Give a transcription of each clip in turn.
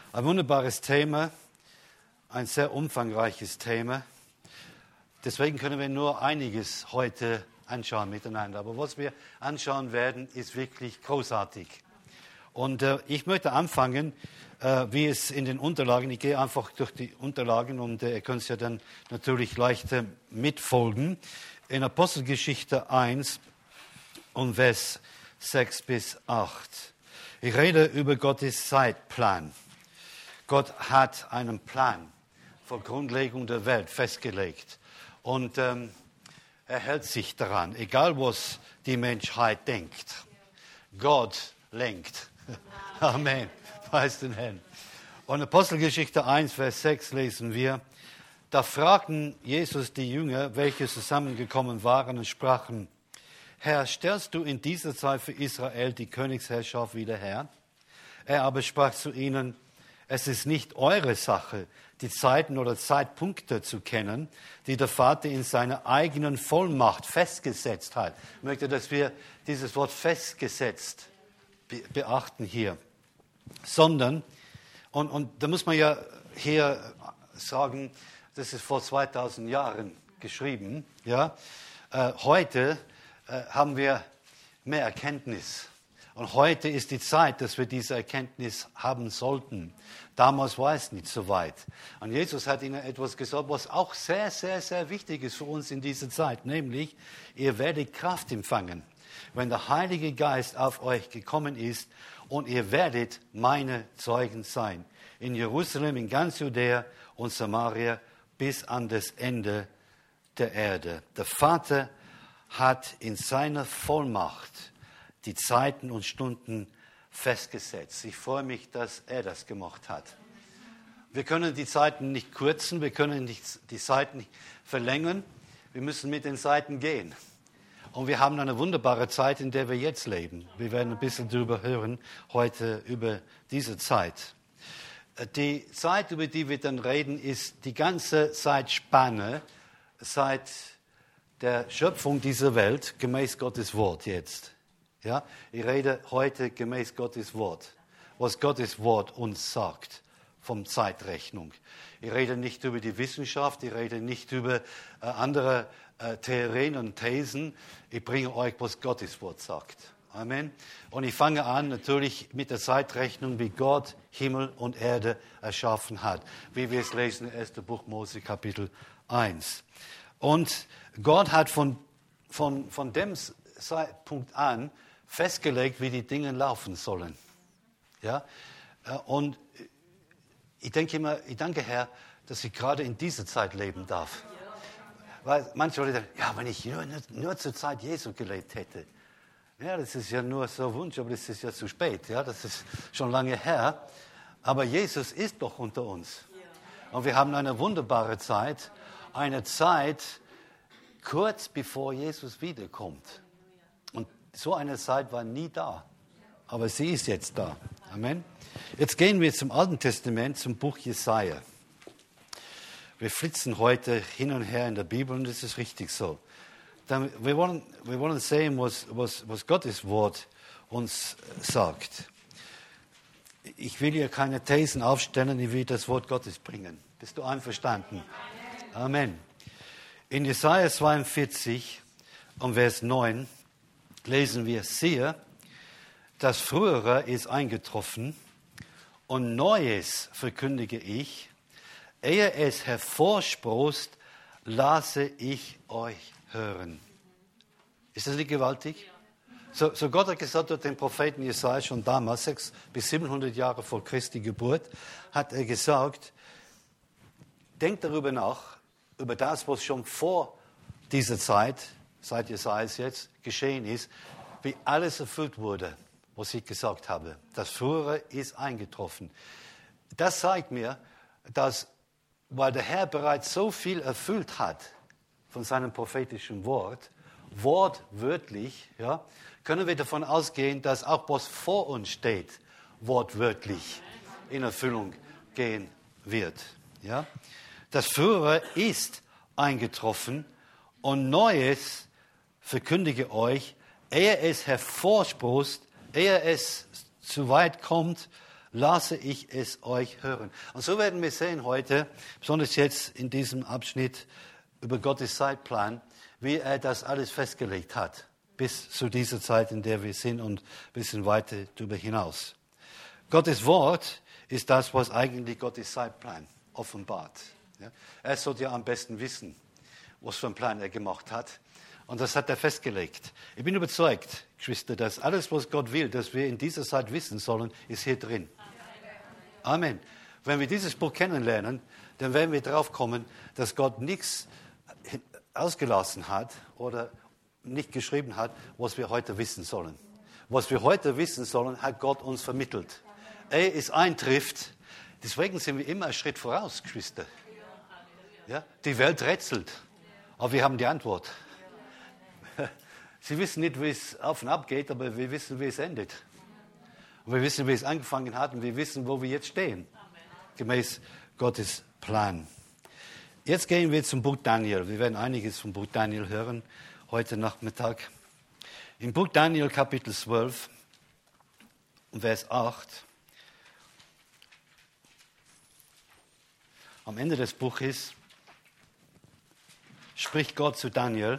Ein wunderbares Thema, ein sehr umfangreiches Thema. Deswegen können wir nur einiges heute anschauen miteinander. Aber was wir anschauen werden, ist wirklich großartig. Und ich möchte anfangen, wie es in den Unterlagen, ich gehe einfach durch die Unterlagen und ihr könnt es ja dann natürlich leichter mitfolgen. In Apostelgeschichte 1 und Vers 6 bis 8. Ich rede über Gottes Zeitplan. Gott hat einen Plan vor Grundlegung der Welt festgelegt. Und er hält sich daran, egal was die Menschheit denkt. Gott lenkt. Amen. Preis den Herrn. Und Apostelgeschichte 1, Vers 6 lesen wir, da fragten Jesus die Jünger, welche zusammengekommen waren und sprachen, Herr, stellst du in dieser Zeit für Israel die Königsherrschaft wieder her? Er aber sprach zu ihnen, es ist nicht eure Sache, die Zeiten oder Zeitpunkte zu kennen, die der Vater in seiner eigenen Vollmacht festgesetzt hat. Ich möchte, dass wir dieses Wort festgesetzt beachten hier. Sondern, und da muss man ja hier sagen, das ist vor 2000 Jahren geschrieben. Ja? Heute haben wir mehr Erkenntnis. Und heute ist die Zeit, dass wir diese Erkenntnis haben sollten. Damals war es nicht so weit. Und Jesus hat ihnen etwas gesagt, was auch sehr, sehr, sehr wichtig ist für uns in dieser Zeit. Nämlich, ihr werdet Kraft empfangen, wenn der Heilige Geist auf euch gekommen ist und ihr werdet meine Zeugen sein. In Jerusalem, in ganz Judäa und Samaria bis an das Ende der Erde. Der Vater hat in seiner Vollmacht die Zeiten und Stunden festgesetzt. Ich freue mich, dass er das gemacht hat. Wir können die Zeiten nicht kürzen, wir können die Zeiten nicht verlängern. Wir müssen mit den Zeiten gehen. Und wir haben eine wunderbare Zeit, in der wir jetzt leben. Wir werden ein bisschen darüber hören heute über diese Zeit. Die Zeit, über die wir dann reden, ist die ganze Zeitspanne seit der Schöpfung dieser Welt gemäß Gottes Wort jetzt. Ja, ich rede heute gemäß Gottes Wort, was Gottes Wort uns sagt vom Zeitrechnung. Ich rede nicht über die Wissenschaft, ich rede nicht über andere Theorien und Thesen. Ich bringe euch, was Gottes Wort sagt. Amen. Und ich fange an natürlich mit der Zeitrechnung, wie Gott Himmel und Erde erschaffen hat, wie wir es lesen im 1. Buch Mose, Kapitel 1. Und Gott hat von dem Zeitpunkt an festgelegt, wie die Dinge laufen sollen. Ja? Und ich denke immer, ich danke Herr, dass ich gerade in dieser Zeit leben darf. Weil manche Leute sagen, ja, wenn ich nur zur Zeit Jesu gelebt hätte. Ja, das ist ja nur so ein Wunsch, aber das ist ja zu spät. Ja? Das ist schon lange her. Aber Jesus ist doch unter uns. Und wir haben eine wunderbare Zeit. Eine Zeit kurz bevor Jesus wiederkommt. Und so eine Zeit war nie da. Aber sie ist jetzt da. Amen. Jetzt gehen wir zum Alten Testament, zum Buch Jesaja. Wir flitzen heute hin und her in der Bibel und das ist richtig so. Wir wollen sehen, was Gottes Wort uns sagt. Ich will hier keine Thesen aufstellen, ich will das Wort Gottes bringen. Bist du einverstanden? Amen. In Jesaja 42 und Vers 9 lesen wir, siehe, das Frühere ist eingetroffen und Neues verkündige ich, ehe es hervorsproßt, lasse ich euch hören. Ist das nicht gewaltig? So Gott hat gesagt durch den Propheten Jesaja schon damals, 600 bis 700 Jahre vor Christi Geburt, hat er gesagt, denkt darüber nach, über das, was schon vor dieser Zeit, seit Jesaja jetzt, geschehen ist, wie alles erfüllt wurde, was ich gesagt habe. Das Frühere ist eingetroffen. Das zeigt mir, dass, weil der Herr bereits so viel erfüllt hat von seinem prophetischen Wort, wortwörtlich, ja, können wir davon ausgehen, dass auch was vor uns steht, wortwörtlich in Erfüllung gehen wird. Ja? Das Frühere ist eingetroffen und Neues verkündige euch, ehe es hervorsproßt, ehe es zu weit kommt, lasse ich es euch hören. Und so werden wir sehen heute, besonders jetzt in diesem Abschnitt über Gottes Zeitplan, wie er das alles festgelegt hat, bis zu dieser Zeit, in der wir sind und ein bisschen weiter darüber hinaus. Gottes Wort ist das, was eigentlich Gottes Zeitplan offenbart. Ja? Er sollte ja am besten wissen, was für einen Plan er gemacht hat. Und das hat er festgelegt. Ich bin überzeugt, Geschwister, dass alles, was Gott will, dass wir in dieser Zeit wissen sollen, ist hier drin. Amen. Wenn wir dieses Buch kennenlernen, dann werden wir drauf kommen, dass Gott nichts ausgelassen hat oder nicht geschrieben hat, was wir heute wissen sollen. Was wir heute wissen sollen, hat Gott uns vermittelt. Ehe es eintrifft, deswegen sind wir immer einen Schritt voraus, Geschwister. Ja? Die Welt rätselt, aber wir haben die Antwort. Sie wissen nicht, wie es auf und ab geht, aber wir wissen, wie es endet. Und wir wissen, wie es angefangen hat und wir wissen, wo wir jetzt stehen. Gemäß Gottes Plan. Jetzt gehen wir zum Buch Daniel. Wir werden einiges vom Buch Daniel hören heute Nachmittag. Im Buch Daniel Kapitel 12, Vers 8. Am Ende des Buches spricht Gott zu Daniel.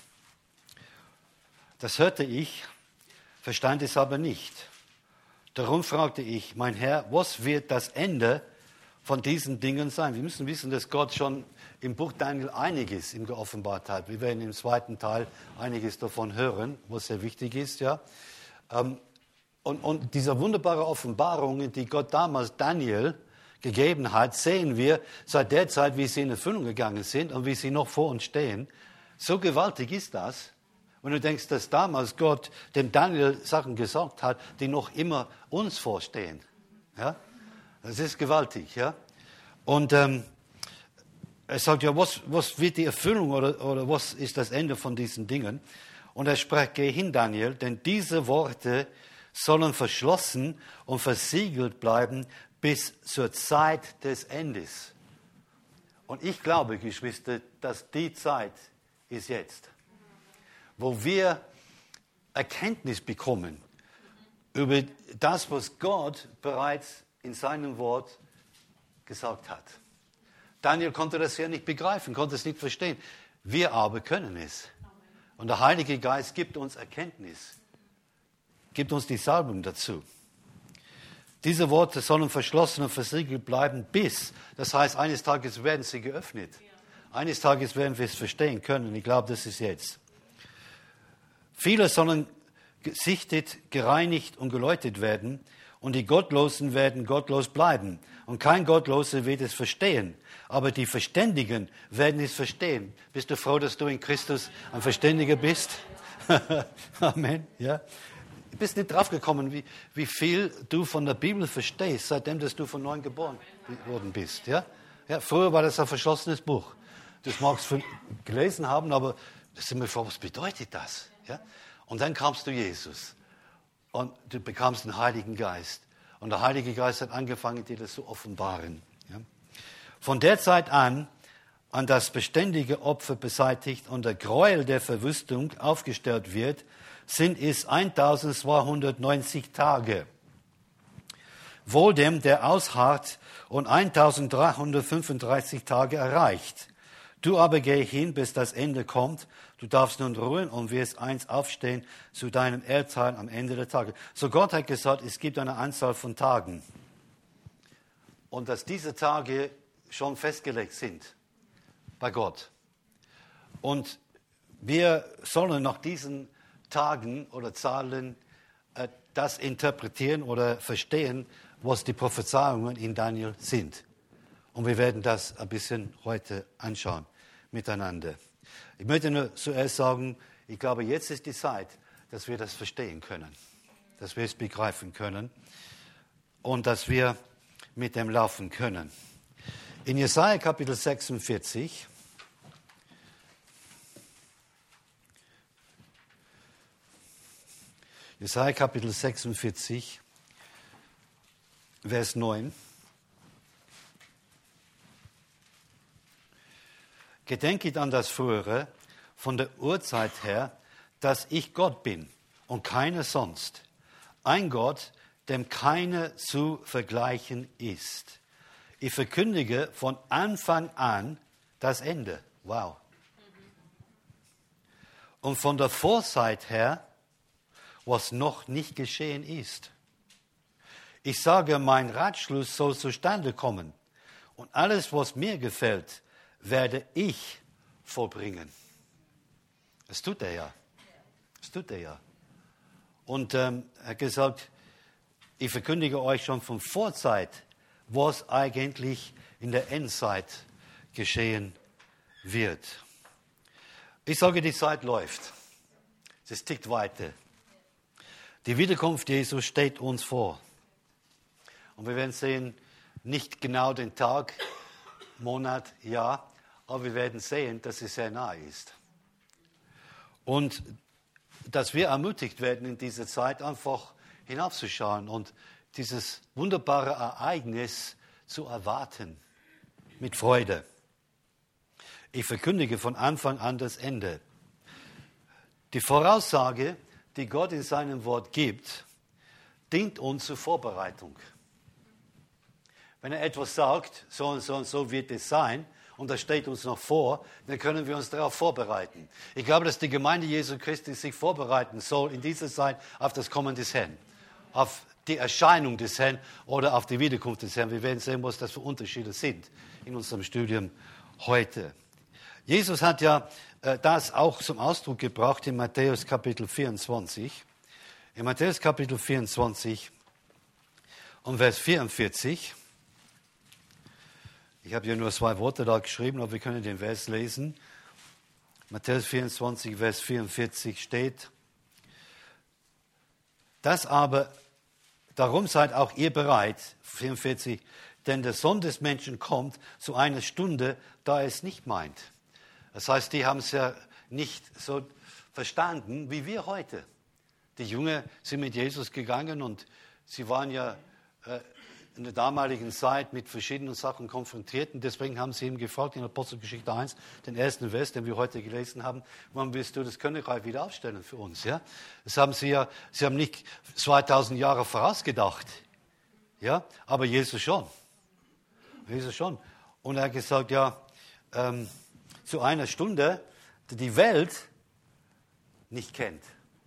Das hörte ich, verstand es aber nicht. Darum fragte ich, mein Herr, was wird das Ende von diesen Dingen sein? Wir müssen wissen, dass Gott schon im Buch Daniel einiges ihm geoffenbart hat. Wir werden im zweiten Teil einiges davon hören, was sehr wichtig ist. Ja. Und diese wunderbare Offenbarungen, die Gott damals Daniel gegeben hat, sehen wir seit der Zeit, wie sie in Erfüllung gegangen sind und wie sie noch vor uns stehen. So gewaltig ist das. Wenn du denkst, dass damals Gott dem Daniel Sachen gesagt hat, die noch immer uns vorstehen. Ja? Das ist gewaltig. Ja? Und er sagt ja, was wird die Erfüllung oder was ist das Ende von diesen Dingen? Und er spricht, geh hin, Daniel, denn diese Worte sollen verschlossen und versiegelt bleiben bis zur Zeit des Endes. Und ich glaube, Geschwister, dass die Zeit ist jetzt, wo wir Erkenntnis bekommen über das, was Gott bereits in seinem Wort gesagt hat. Daniel konnte das ja nicht begreifen, konnte es nicht verstehen. Wir aber können es. Und der Heilige Geist gibt uns Erkenntnis, gibt uns die Salbung dazu. Diese Worte sollen verschlossen und versiegelt bleiben bis, das heißt, eines Tages werden sie geöffnet. Eines Tages werden wir es verstehen können. Ich glaube, das ist jetzt. Viele sollen gesichtet, gereinigt und geläutet werden und die Gottlosen werden gottlos bleiben. Und kein Gottloser wird es verstehen, aber die Verständigen werden es verstehen. Bist du froh, dass du in Christus ein Verständiger bist? Amen. Ja. Du bist nicht draufgekommen, wie viel du von der Bibel verstehst, seitdem dass du von neuem geboren worden bist. Ja? Ja, früher war das ein verschlossenes Buch. Das magst du gelesen haben, aber da sind wir froh, was bedeutet das? Ja? Und dann kamst du Jesus und du bekamst den Heiligen Geist. Und der Heilige Geist hat angefangen, dir das zu offenbaren. Ja? Von der Zeit an das beständige Opfer beseitigt und der Gräuel der Verwüstung aufgestellt wird, sind es 1290 Tage. Wohl dem, der ausharrt und 1335 Tage erreicht. Du aber geh hin, bis das Ende kommt. Du darfst nun ruhen und wirst einst aufstehen zu deinem Urteil am Ende der Tage. So Gott hat gesagt, es gibt eine Anzahl von Tagen. Und dass diese Tage schon festgelegt sind bei Gott. Und wir sollen nach diesen Tagen oder Zahlen das interpretieren oder verstehen, was die Prophezeiungen in Daniel sind. Und wir werden das ein bisschen heute anschauen miteinander. Ich möchte nur zuerst sagen, ich glaube, jetzt ist die Zeit, dass wir das verstehen können, dass wir es begreifen können und dass wir mit dem laufen können. In Jesaja Kapitel 46, Jesaja Kapitel 46, Vers 9. Gedenket an das Frühere, von der Urzeit her, dass ich Gott bin und keiner sonst. Ein Gott, dem keiner zu vergleichen ist. Ich verkündige von Anfang an das Ende. Wow. Und von der Vorzeit her, was noch nicht geschehen ist. Ich sage, mein Ratschluss soll zustande kommen. Und alles, was mir gefällt, werde ich vollbringen. Das tut er ja. Das tut er ja. Und er hat gesagt, ich verkündige euch schon von Vorzeit, was eigentlich in der Endzeit geschehen wird. Ich sage, die Zeit läuft. Es tickt weiter. Die Wiederkunft Jesu steht uns vor. Und wir werden sehen, nicht genau den Tag, Monat, Jahr, aber wir werden sehen, dass es sehr nahe ist. Und dass wir ermutigt werden, in dieser Zeit einfach hinaufzuschauen und dieses wunderbare Ereignis zu erwarten mit Freude. Ich verkündige von Anfang an das Ende. Die Voraussage, die Gott in seinem Wort gibt, dient uns zur Vorbereitung. Wenn er etwas sagt, so und so und so wird es sein, und das steht uns noch vor, dann können wir uns darauf vorbereiten. Ich glaube, dass die Gemeinde Jesu Christi sich vorbereiten soll in dieser Zeit auf das Kommen des Herrn, auf die Erscheinung des Herrn oder auf die Wiederkunft des Herrn. Wir werden sehen, was das für Unterschiede sind in unserem Studium heute. Jesus hat ja das auch zum Ausdruck gebracht in Matthäus Kapitel 24. In Matthäus Kapitel 24 und Vers 44. Ich habe hier nur 2 Worte da geschrieben, aber wir können den Vers lesen. Matthäus 24, Vers 44 steht: Das aber, darum seid auch ihr bereit, 44, denn der Sohn des Menschen kommt zu einer Stunde, da er es nicht meint. Das heißt, die haben es ja nicht so verstanden wie wir heute. Die Jünger sind mit Jesus gegangen und sie waren ja in der damaligen Zeit mit verschiedenen Sachen konfrontiert. Und deswegen haben sie ihm gefragt in Apostelgeschichte 1, den ersten Vers, den wir heute gelesen haben: Wann willst du das Königreich wieder aufstellen für uns? Ja? Das haben sie haben nicht 2000 Jahre vorausgedacht. Ja? Aber Jesus schon. Jesus schon. Und er hat gesagt, zu einer Stunde, die die Welt nicht kennt.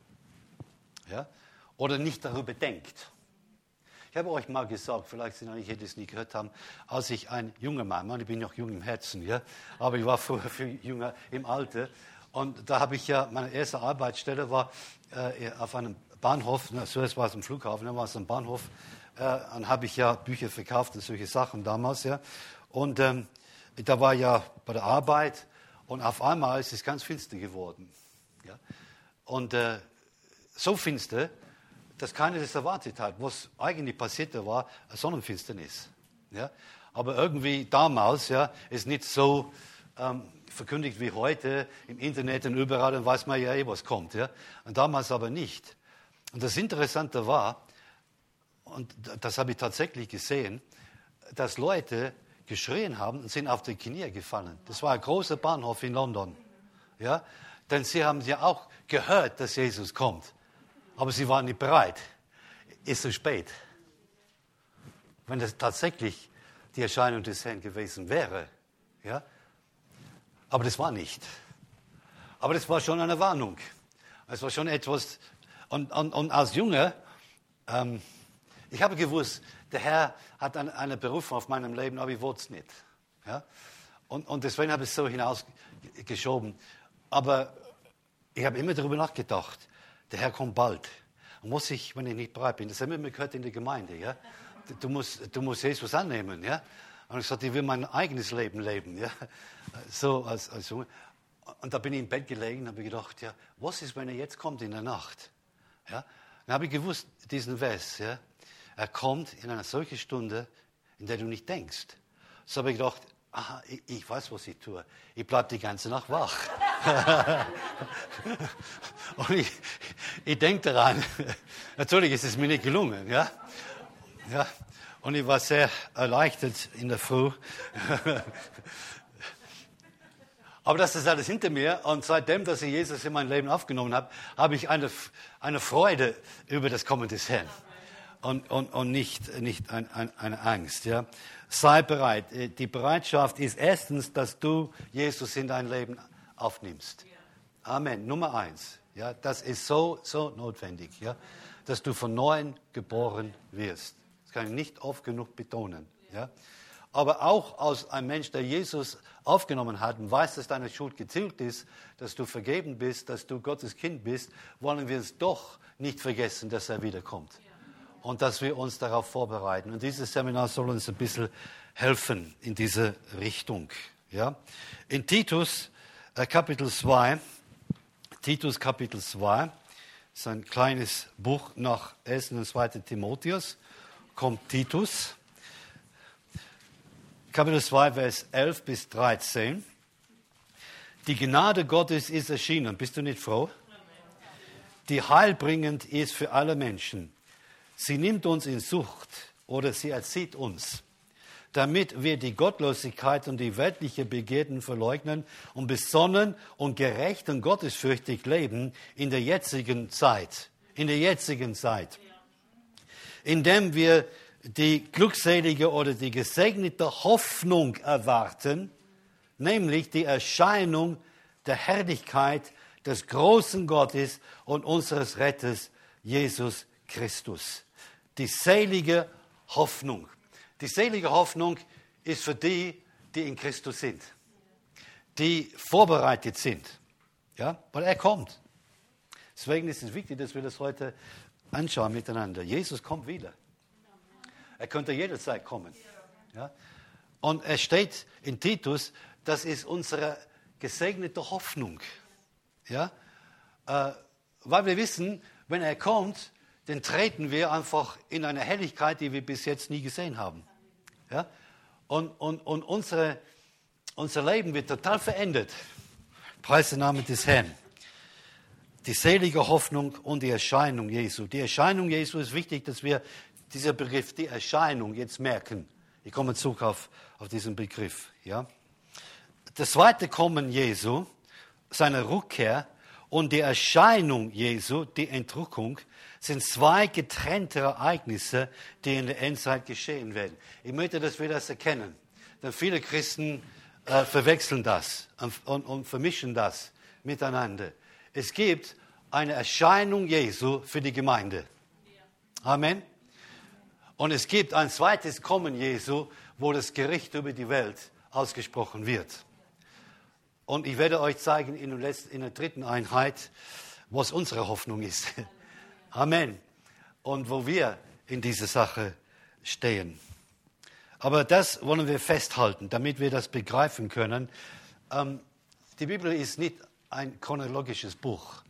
Ja? Oder nicht darüber denkt. Ich habe euch mal gesagt, vielleicht sind einige, die es nie gehört haben, als ich ein junger Mann, ich bin noch jung im Herzen, ja, aber ich war früher viel jünger im Alter. Und da habe ich meine erste Arbeitsstelle war auf einem Bahnhof, zuerst war es am Flughafen, dann war es am Bahnhof. Dann habe ich Bücher verkauft und solche Sachen damals, ja. Und da war bei der Arbeit und auf einmal ist es ganz finster geworden. Ja. Und so finster, dass keiner das erwartet hat. Was eigentlich passierte, war eine Sonnenfinsternis. Ja? Aber irgendwie damals ist nicht so verkündigt wie heute im Internet und überall, dann weiß man ja was kommt. Ja? Und damals aber nicht. Und das Interessante war, und das habe ich tatsächlich gesehen, dass Leute geschrien haben und sind auf die Knie gefallen. Das war ein großer Bahnhof in London. Ja? Denn sie haben ja auch gehört, dass Jesus kommt. Aber sie waren nicht bereit. Ist zu spät. Wenn das tatsächlich die Erscheinung des Herrn gewesen wäre. Ja? Aber das war nicht. Aber das war schon eine Warnung. Es war schon etwas. Und als Junge, ich habe gewusst, der Herr hat eine Berufung auf meinem Leben, aber ich wollte es nicht. Ja? Und deswegen habe ich es so hinausgeschoben. Aber ich habe immer darüber nachgedacht. Der Herr kommt bald. Und muss ich, wenn ich nicht bereit bin, das haben wir immer gehört in der Gemeinde, ja? Du musst Jesus annehmen, ja? Und ich sagte, ich will mein eigenes Leben leben, ja? So als Junge. Und da bin ich im Bett gelegen und habe gedacht, was ist, wenn er jetzt kommt in der Nacht? Ja? Dann habe ich gewusst, diesen Vers, ja? Er kommt in einer solchen Stunde, in der du nicht denkst. So habe ich gedacht, aha, ich weiß, was ich tue. Ich bleibe die ganze Nacht wach. Und ich denke daran, natürlich ist es mir nicht gelungen. Ja? Und ich war sehr erleichtert in der Früh. Aber das ist alles hinter mir. Und seitdem, dass ich Jesus in mein Leben aufgenommen habe, habe ich eine Freude über das Kommen des Herrn. und nicht eine Angst. Ja? Sei bereit. Die Bereitschaft ist erstens, dass du Jesus in dein Leben aufnimmst. Amen. Nummer 1. Ja? Das ist so notwendig, ja? Dass du von Neuem geboren wirst. Das kann ich nicht oft genug betonen. Ja? Aber auch als ein Mensch, der Jesus aufgenommen hat und weiß, dass deine Schuld getilgt ist, dass du vergeben bist, dass du Gottes Kind bist, wollen wir es doch nicht vergessen, dass er wiederkommt. Und dass wir uns darauf vorbereiten. Und dieses Seminar soll uns ein bisschen helfen in diese Richtung. Ja? In Titus Kapitel 2, ist ein kleines Buch nach 1. und 2. Timotheus, kommt Titus. Kapitel 2, Vers 11 bis 13. Die Gnade Gottes ist erschienen. Bist du nicht froh? Die heilbringend ist für alle Menschen. Sie nimmt uns in Zucht oder sie erzieht uns, damit wir die Gottlosigkeit und die weltliche Begierden verleugnen und besonnen und gerecht und gottesfürchtig leben in der jetzigen Zeit. Indem wir die glückselige oder die gesegnete Hoffnung erwarten, nämlich die Erscheinung der Herrlichkeit des großen Gottes und unseres Retters Jesus Christus. Die selige Hoffnung. Die selige Hoffnung ist für die, die in Christus sind, die vorbereitet sind, ja, weil er kommt. Deswegen ist es wichtig, dass wir das heute anschauen miteinander. Jesus kommt wieder. Er könnte jederzeit kommen. Ja? Und es steht in Titus, das ist unsere gesegnete Hoffnung. Ja? Weil wir wissen, wenn er kommt, dann treten wir einfach in eine Helligkeit, die wir bis jetzt nie gesehen haben. Ja? Und unser Leben wird total verändert. Preis den Namen des Herrn. Die selige Hoffnung und die Erscheinung Jesu. Die Erscheinung Jesu ist wichtig, dass wir dieser Begriff, die Erscheinung, jetzt merken. Ich komme zurück auf diesen Begriff. Ja? Das zweite Kommen Jesu, seine Rückkehr und die Erscheinung Jesu, die Entrückung, sind zwei getrennte Ereignisse, die in der Endzeit geschehen werden. Ich möchte, dass wir das erkennen. Denn viele Christen verwechseln das und vermischen das miteinander. Es gibt eine Erscheinung Jesu für die Gemeinde. Amen. Und es gibt ein zweites Kommen Jesu, wo das Gericht über die Welt ausgesprochen wird. Und ich werde euch zeigen in der dritten Einheit, was unsere Hoffnung ist. Amen. Und wo wir in dieser Sache stehen. Aber das wollen wir festhalten, damit wir das begreifen können. Die Bibel ist nicht ein chronologisches Buch.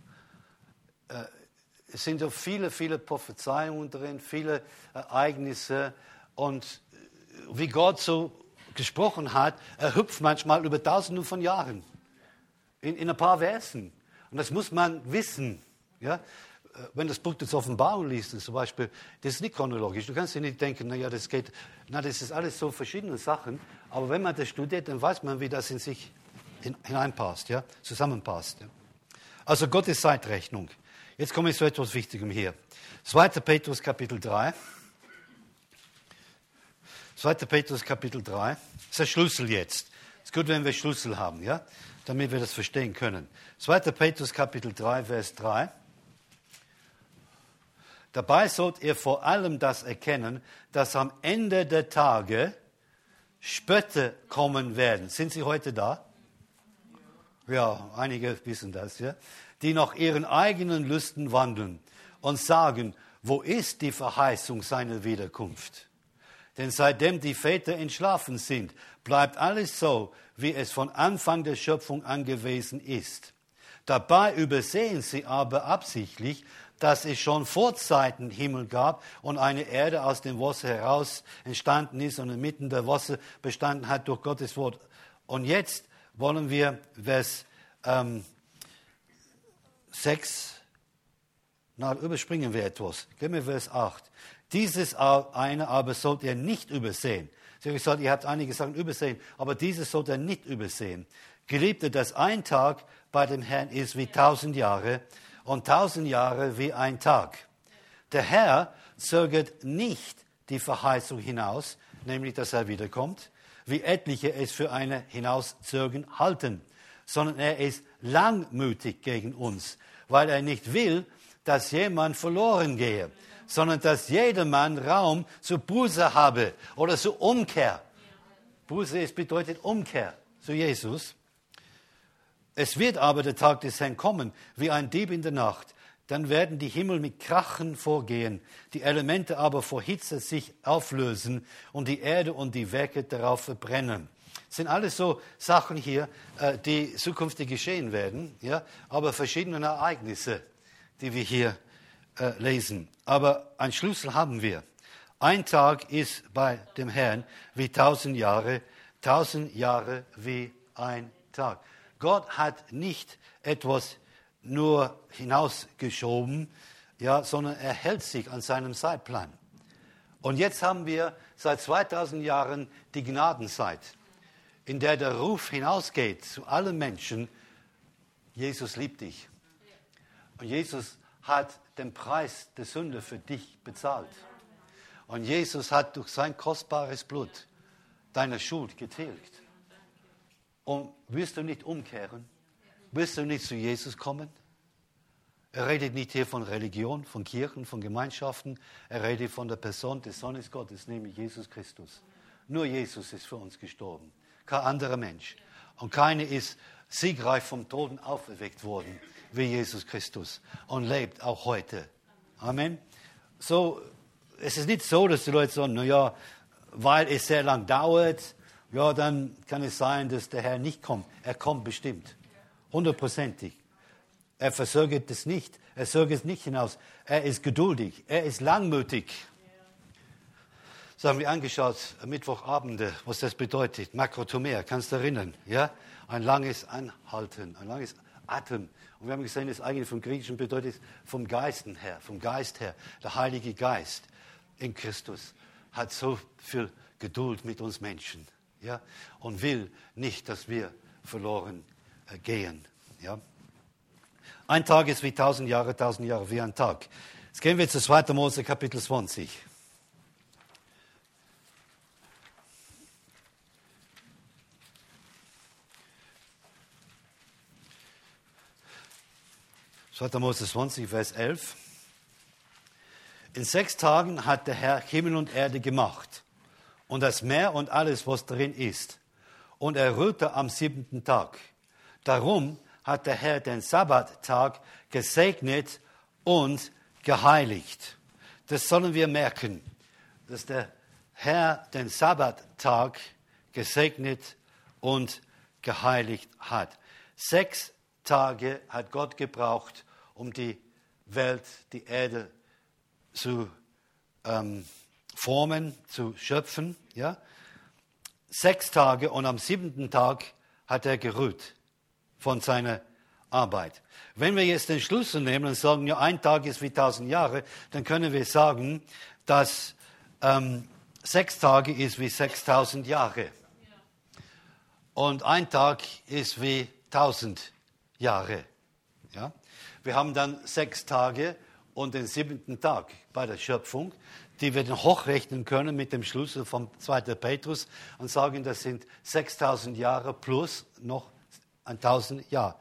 Es sind so viele Prophezeiungen drin, viele Ereignisse. Und wie Gott so gesprochen hat, er hüpft manchmal über Tausende von Jahren in ein paar Versen. Und das muss man wissen. Ja? Wenn das Buch des Offenbarung liest, zum Beispiel, das ist nicht chronologisch. Du kannst dir nicht denken, das ist alles so verschiedene Sachen. Aber wenn man das studiert, dann weiß man, wie das in sich hineinpasst, ja? Zusammenpasst. Ja? Also Gottes Zeitrechnung. Jetzt komme ich zu etwas Wichtigem hier. 2. Petrus Kapitel 3. 2. Petrus Kapitel 3. Das ist der Schlüssel jetzt. Es ist gut, wenn wir Schlüssel haben, ja? Damit wir das verstehen können. 2. Petrus Kapitel 3, Vers 3. Dabei sollt ihr vor allem das erkennen, dass am Ende der Tage Spötter kommen werden. Sind sie heute da? Ja, einige wissen das, ja. Die nach ihren eigenen Lüsten wandeln und sagen, wo ist die Verheißung seiner Wiederkunft? Denn seitdem die Väter entschlafen sind, bleibt alles so, wie es von Anfang der Schöpfung an gewesen ist. Dabei übersehen sie aber absichtlich, dass es schon vor Zeiten Himmel gab und eine Erde aus dem Wasser heraus entstanden ist und inmitten der Wasser bestanden hat durch Gottes Wort. Und jetzt wollen wir Vers 6, überspringen wir etwas. Gehen wir Vers 8. Dieses eine aber sollt ihr nicht übersehen. Ich habe gesagt, ihr habt einige Sachen übersehen, aber dieses sollt ihr nicht übersehen. Geliebte, dass ein Tag bei dem Herrn ist wie 1000 Jahre und 1000 Jahre wie ein Tag. Der Herr zögert nicht die Verheißung hinaus, nämlich dass er wiederkommt, wie etliche es für eine Hinauszögern halten, sondern er ist langmütig gegen uns, weil er nicht will, dass jemand verloren gehe, sondern dass jedermann Raum zur Buße habe oder zur Umkehr. Buße bedeutet Umkehr zu Jesus. Es wird aber der Tag des Herrn kommen, wie ein Dieb in der Nacht. Dann werden die Himmel mit Krachen vorgehen, die Elemente aber vor Hitze sich auflösen und die Erde und die Werke darauf verbrennen. Das sind alles so Sachen hier, die zukünftig geschehen werden, ja, aber verschiedene Ereignisse, die wir hier lesen. Aber einen Schlüssel haben wir. Ein Tag ist bei dem Herrn wie 1000 Jahre wie ein Tag. Gott hat nicht etwas nur hinausgeschoben, ja, sondern er hält sich an seinem Zeitplan. Und jetzt haben wir seit 2000 Jahren die Gnadenzeit, in der der Ruf hinausgeht zu allen Menschen, Jesus liebt dich. Und Jesus hat den Preis der Sünde für dich bezahlt. Und Jesus hat durch sein kostbares Blut deine Schuld getilgt. Und wirst du nicht umkehren? Wirst du nicht zu Jesus kommen? Er redet nicht hier von Religion, von Kirchen, von Gemeinschaften. Er redet von der Person des Sohnes Gottes, nämlich Jesus Christus. Nur Jesus ist für uns gestorben. Kein anderer Mensch. Und keiner ist siegreich vom Toten auferweckt worden, wie Jesus Christus. Und lebt auch heute. Amen. So, es ist nicht so, dass die Leute sagen, naja, weil es sehr lang dauert, ja, dann kann es sein, dass der Herr nicht kommt. Er kommt bestimmt. 100%. Er verzögert es nicht. Er zögert es nicht hinaus. Er ist geduldig. Er ist langmütig. Das haben wir angeschaut, Mittwochabende, was das bedeutet. Makrotomer, kannst du erinnern? Ja? Ein langes Anhalten, ein langes Atem. Und wir haben gesehen, das eigentlich vom Griechischen bedeutet vom Geisten her, vom Geist her. Der Heilige Geist in Christus hat so viel Geduld mit uns Menschen. Ja, und will nicht, dass wir verloren gehen. Ja. Ein Tag ist wie 1000 Jahre wie ein Tag. Jetzt gehen wir zu 2. Mose Kapitel 20. Mose 20, Vers 11. In 6 Tagen hat der Herr Himmel und Erde gemacht und das Meer und alles, was darin ist. Und er ruhte am 7. Tag. Darum hat der Herr den Sabbattag gesegnet und geheiligt. Das sollen wir merken, dass der Herr den Sabbattag gesegnet und geheiligt hat. 6 Tage hat Gott gebraucht, um die Welt, die Erde zu formen, zu schöpfen. Ja? 6 Tage und am 7. Tag hat er geruht von seiner Arbeit. Wenn wir jetzt den Schlüssel nehmen und sagen, ja, ein Tag ist wie 1000 Jahre, dann können wir sagen, dass 6 Tage ist wie 6000 Jahre. Und ein Tag ist wie 1000 Jahre. Ja? Wir haben dann 6 Tage und den 7. Tag bei der Schöpfung, die wir dann hochrechnen können mit dem Schlüssel vom 2. Petrus und sagen, das sind 6000 Jahre plus noch 1000 Jahre,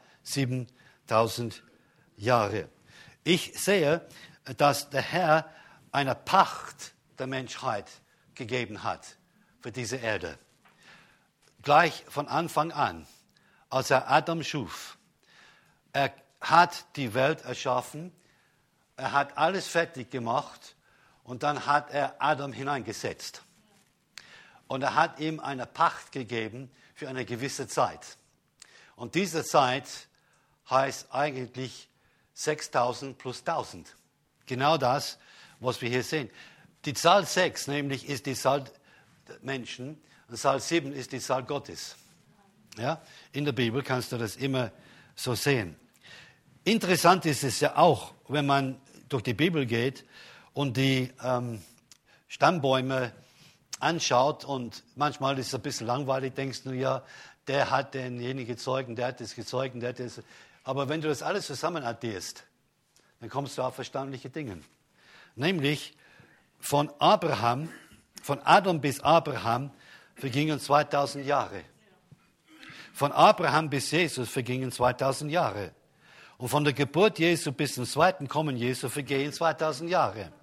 7000 Jahre. Ich sehe, dass der Herr eine Pacht der Menschheit gegeben hat für diese Erde. Gleich von Anfang an, als er Adam schuf. Er hat die Welt erschaffen, er hat alles fertig gemacht und dann hat er Adam hineingesetzt. Und er hat ihm eine Pacht gegeben für eine gewisse Zeit. Und diese Zeit heißt eigentlich 6000 plus 1000. Genau das, was wir hier sehen. Die Zahl 6 nämlich ist die Zahl der Menschen und Zahl 7 ist die Zahl Gottes. Ja? In der Bibel kannst du das immer so sehen. Interessant ist es ja auch, wenn man durch die Bibel geht und die Stammbäume anschaut und manchmal ist es ein bisschen langweilig, denkst du, ja, der hat denjenigen gezeugt, der hat das gezeugt, der hat das. Aber wenn du das alles zusammen addierst, dann kommst du auf erstaunliche Dinge. Nämlich, von Adam bis Abraham vergingen 2000 Jahre. Von Abraham bis Jesus vergingen 2000 Jahre. Und von der Geburt Jesu bis zum zweiten Kommen Jesu vergehen 2000 Jahre.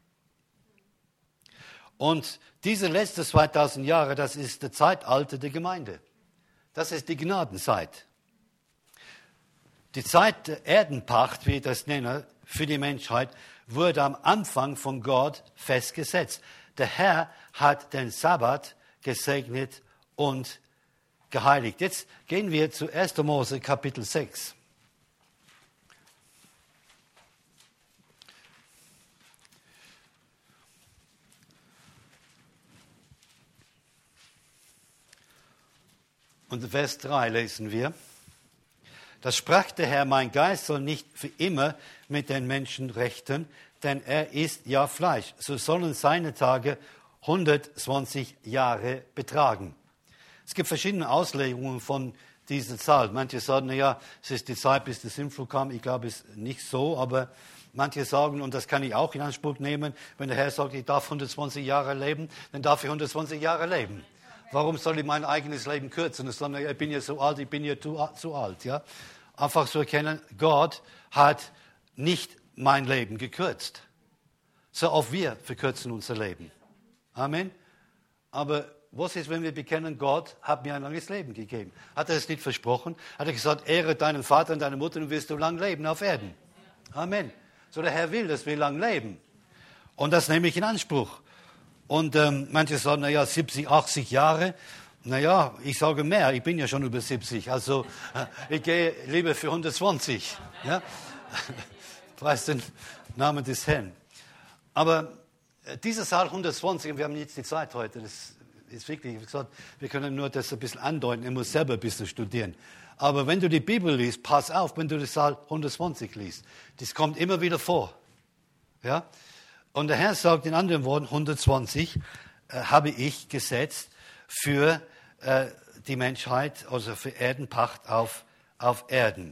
Und diese letzten 2000 Jahre, das ist das Zeitalter der Gemeinde. Das ist die Gnadenzeit. Die Zeit der Erdenpacht, wie ich das nenne, für die Menschheit, wurde am Anfang von Gott festgesetzt. Der Herr hat den Sabbat gesegnet und geheiligt. Jetzt gehen wir zu 1. Mose Kapitel 6. Und Vers 3 lesen wir. Da sprach der Herr, mein Geist soll nicht für immer mit den Menschen rechten, denn er ist ja Fleisch. So sollen seine Tage 120 Jahre betragen. Es gibt verschiedene Auslegungen von dieser Zahl. Manche sagen, naja, es ist die Zeit, bis der Sintflut kam. Ich glaube, es ist nicht so, aber manche sagen, und das kann ich auch in Anspruch nehmen, wenn der Herr sagt, ich darf 120 Jahre leben, dann darf ich 120 Jahre leben. Warum soll ich mein eigenes Leben kürzen? Und sagen, ich bin ja so alt, ich bin ja zu alt. Ja? Einfach zu erkennen, Gott hat nicht mein Leben gekürzt. So auch wir verkürzen unser Leben. Amen. Aber was ist, wenn wir bekennen, Gott hat mir ein langes Leben gegeben? Hat er es nicht versprochen? Hat er gesagt, ehre deinen Vater und deine Mutter und wirst du lang leben auf Erden? Amen. So der Herr will, dass wir lang leben. Und das nehme ich in Anspruch. Und manche sagen, naja, 70, 80 Jahre. Naja, ich sage mehr, ich bin ja schon über 70. Also ich gehe lieber für 120. Ja? Preis den Namen des Herrn. Aber diese Zahl 120, und wir haben jetzt die Zeit heute, das ist wirklich, wie gesagt, wir können nur das ein bisschen andeuten, ich muss selber ein bisschen studieren. Aber wenn du die Bibel liest, pass auf, wenn du die Zahl 120 liest. Das kommt immer wieder vor. Ja? Und der Herr sagt in anderen Worten, 120 habe ich gesetzt für die Menschheit, also für Erdenpacht auf Erden.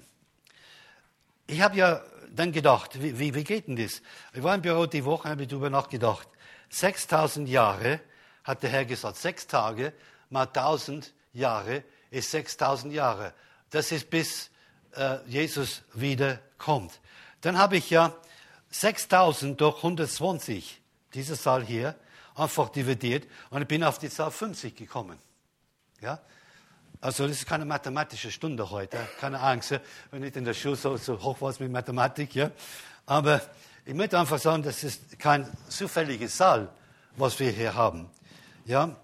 Ich habe ja dann gedacht, wie geht denn das? Ich war im Büro die Woche und habe darüber nachgedacht. 6000 Jahre, hat der Herr gesagt, 6 Tage mal 1000 Jahre ist 6000 Jahre. Das ist bis Jesus wiederkommt. Dann habe ich ja 6000 durch 120, diese Zahl hier, einfach dividiert und ich bin auf die Zahl 50 gekommen. Ja? Also das ist keine mathematische Stunde heute, keine Angst, wenn nicht in der Schule so hoch war mit Mathematik. Ja? Aber ich möchte einfach sagen, das ist kein zufällige Zahl, was wir hier haben. Ja?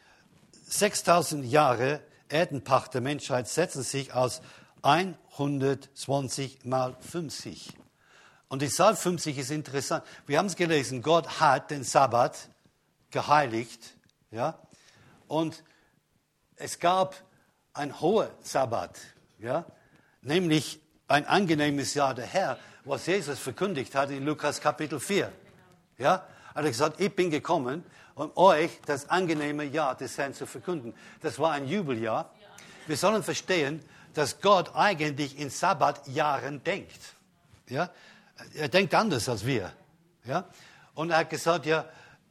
6000 Jahre Erdenpacht der Menschheit setzen sich aus 120 mal 50. Und die Zahl 50 ist interessant. Wir haben es gelesen, Gott hat den Sabbat geheiligt. Ja? Und es gab ein hoher Sabbat, ja? Nämlich ein angenehmes Jahr der Herr, was Jesus verkündigt hat in Lukas Kapitel 4. Ja? Er hat gesagt, ich bin gekommen, um euch das angenehme Jahr des Herrn zu verkünden. Das war ein Jubeljahr. Wir sollen verstehen, dass Gott eigentlich in Sabbatjahren denkt. Ja? Er denkt anders als wir. Ja? Und er hat gesagt, ja,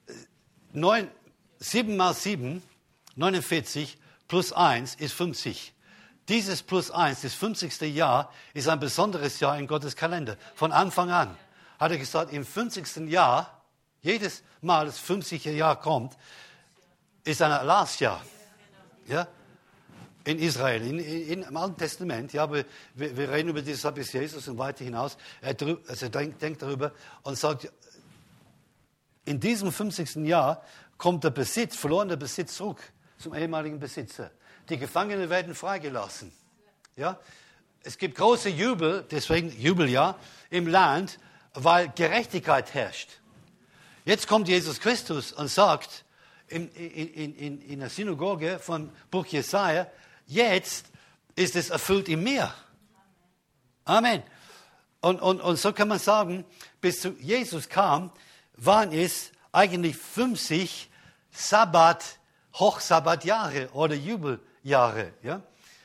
7 mal 7, 49, plus 1 ist 50. Dieses plus 1, das 50. Jahr, ist ein besonderes Jahr in Gottes Kalender. Von Anfang an hat er gesagt, im 50. Jahr, jedes Mal das 50. Jahr kommt, ist ein Erlassjahr. Ja? In Israel, im Alten Testament. Ja, aber wir reden über dieses bis Jesus und weiter hinaus. Er denkt darüber und sagt, in diesem 50. Jahr kommt der Besitz, verlorener Besitz zurück zum ehemaligen Besitzer. Die Gefangenen werden freigelassen. Ja? Es gibt große Jubel, deswegen Jubeljahr, im Land, weil Gerechtigkeit herrscht. Jetzt kommt Jesus Christus und sagt in der Synagoge von Buch Jesaja, jetzt ist es erfüllt in mir. Amen. Und so kann man sagen, bis zu Jesus kam, waren es eigentlich 50 Hochsabbatjahre oder Jubeljahre. Ja?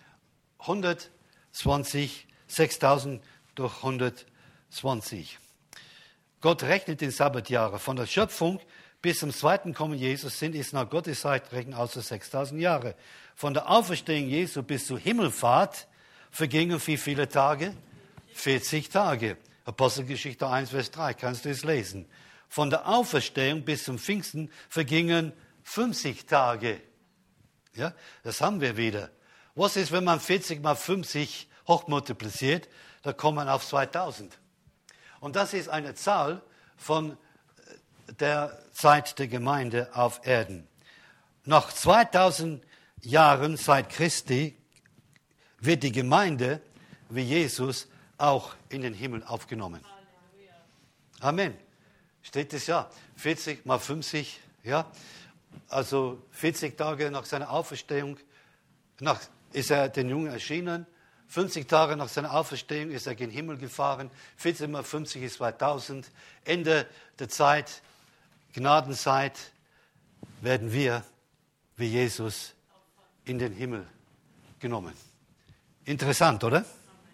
120, 6000 durch 120. Gott rechnet in Sabbatjahre von der Schöpfung bis zum zweiten Kommen Jesus sind es nach Gottes Zeitrechnung also 6000 Jahre. Von der Auferstehung Jesu bis zur Himmelfahrt vergingen wie viele Tage? 40 Tage. Apostelgeschichte 1, Vers 3, kannst du es lesen. Von der Auferstehung bis zum Pfingsten vergingen 50 Tage. Ja, das haben wir wieder. Was ist, wenn man 40 mal 50 hochmultipliziert? Da kommt man auf 2000. Und das ist eine Zahl von der Zeit der Gemeinde auf Erden. Nach 2000 Jahren seit Christi wird die Gemeinde wie Jesus auch in den Himmel aufgenommen. Amen. Steht es ja. 40 mal 50, ja. Also 40 Tage nach seiner Auferstehung ist er den Jungen erschienen. 50 Tage nach seiner Auferstehung ist er gen Himmel gefahren. 40 mal 50 ist 2000. Ende der Zeit, Gnadenzeit, werden wir wie Jesus in den Himmel genommen. Interessant, oder?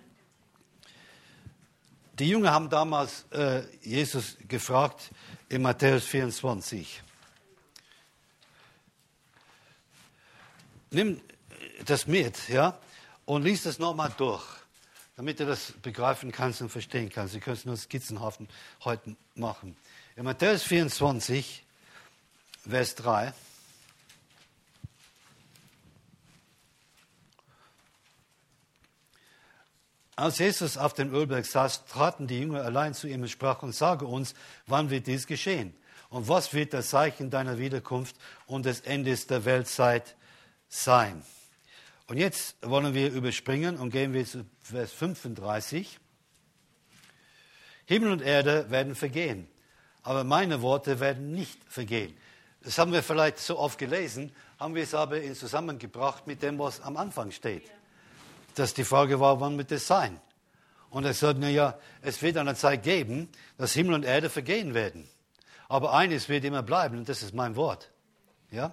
Die Jünger haben damals Jesus gefragt in Matthäus 24. Nimm das mit, ja, und lies das nochmal durch, damit du das begreifen kannst und verstehen kannst. Sie können es nur skizzenhaft heute machen. In Matthäus 24, Vers 3. Als Jesus auf dem Ölberg saß, traten die Jünger allein zu ihm und sprachen, sage uns, wann wird dies geschehen? Und was wird das Zeichen deiner Wiederkunft und des Endes der Weltzeit sein? Und jetzt wollen wir überspringen und gehen wir zu Vers 35. Himmel und Erde werden vergehen, aber meine Worte werden nicht vergehen. Das haben wir vielleicht so oft gelesen, haben wir es aber in zusammengebracht mit dem, was am Anfang steht. Dass die Frage war, wann wird es sein? Und er sagt, naja, es wird eine Zeit geben, dass Himmel und Erde vergehen werden. Aber eines wird immer bleiben, und das ist mein Wort. Ja?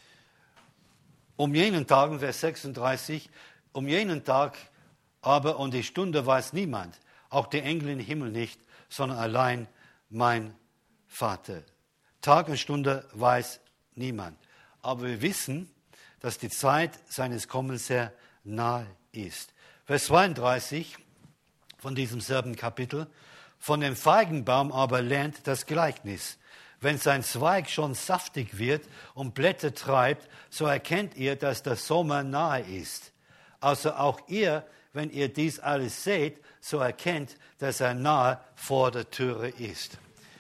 Um jenen Tagen, Vers 36, um jenen Tag aber und die Stunde weiß niemand, auch die Engel im Himmel nicht, sondern allein mein Vater. Tag und Stunde weiß niemand. Aber wir wissen, dass die Zeit seines Kommens sehr nahe ist. Vers 32 von diesem selben Kapitel. Von dem Feigenbaum aber lernt das Gleichnis. Wenn sein Zweig schon saftig wird und Blätter treibt, so erkennt ihr, dass der Sommer nahe ist. Also auch ihr, wenn ihr dies alles seht, so erkennt, dass er nahe vor der Türe ist.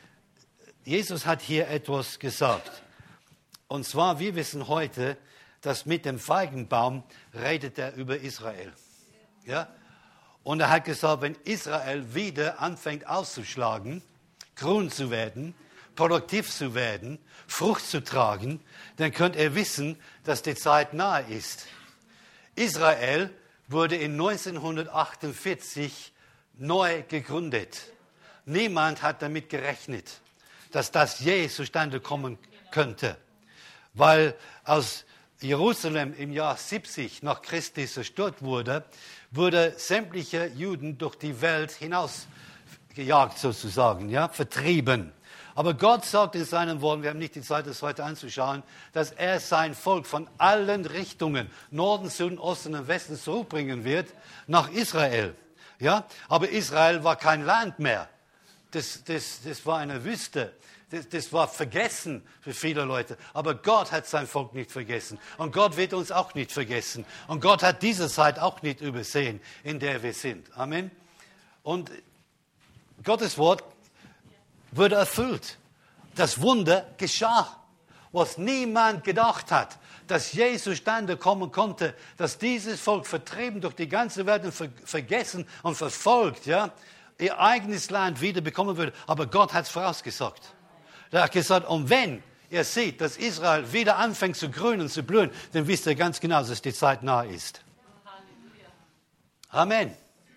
Jesus hat hier etwas gesagt. Und zwar, wir wissen heute, dass mit dem Feigenbaum redet er über Israel. Ja? Und er hat gesagt, wenn Israel wieder anfängt auszuschlagen, grün zu werden, produktiv zu werden, Frucht zu tragen, dann könnt ihr wissen, dass die Zeit nahe ist. Israel wurde in 1948 neu gegründet. Niemand hat damit gerechnet, dass das je zustande kommen könnte. Weil aus Jerusalem im Jahr 70 nach Christi zerstört wurde, wurde sämtliche Juden durch die Welt hinausgejagt sozusagen, ja, vertrieben. Aber Gott sagt in seinen Worten, wir haben nicht die Zeit, das heute anzuschauen, dass er sein Volk von allen Richtungen, Norden, Süden, Osten und Westen zurückbringen wird nach Israel. Ja, aber Israel war kein Land mehr. Das war eine Wüste. Das war vergessen für viele Leute. Aber Gott hat sein Volk nicht vergessen. Und Gott wird uns auch nicht vergessen. Und Gott hat diese Zeit auch nicht übersehen, in der wir sind. Amen. Und Gottes Wort wurde erfüllt. Das Wunder geschah, was niemand gedacht hat, dass Jesus zustande kommen konnte, dass dieses Volk vertrieben durch die ganze Welt und vergessen und verfolgt, ja, ihr eigenes Land wieder bekommen würde. Aber Gott hat es vorausgesagt. Er hat gesagt, und wenn ihr seht, dass Israel wieder anfängt zu grünen und zu blühen, dann wisst ihr ganz genau, dass die Zeit nahe ist. Amen.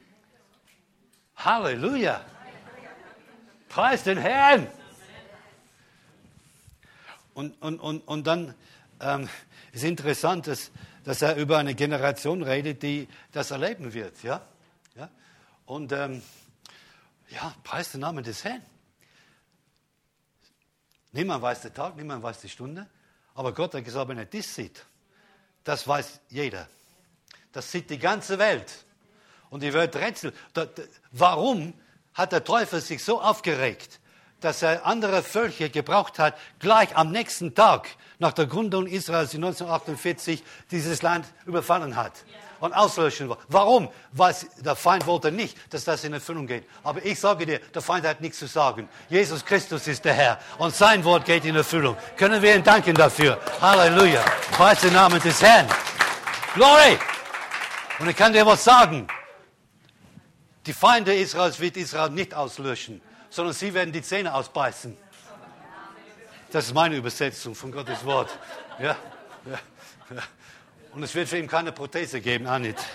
Halleluja. Preis den Herrn. Und dann ist interessant, dass er über eine Generation redet, die das erleben wird. Ja? Ja? Und preis den Namen des Herrn. Niemand weiß den Tag, niemand weiß die Stunde. Aber Gott hat gesagt, wenn er das sieht, das weiß jeder. Das sieht die ganze Welt. Und die Welt rätselt. Warum hat der Teufel sich so aufgeregt, dass er andere Völker gebraucht hat, gleich am nächsten Tag nach der Gründung Israels in 1948 dieses Land überfallen hat und auslöschen wollte? Warum? Weil der Feind wollte nicht, dass das in Erfüllung geht. Aber ich sage dir, der Feind hat nichts zu sagen. Jesus Christus ist der Herr und sein Wort geht in Erfüllung. Können wir ihm danken dafür? Halleluja. Preis den Namen des Herrn. Glory! Und ich kann dir was sagen. Die Feinde Israels wird Israel nicht auslöschen, sondern sie werden die Zähne ausbeißen. Das ist meine Übersetzung von Gottes Wort. Ja? Ja. Und es wird für ihn keine Prothese geben, auch nicht.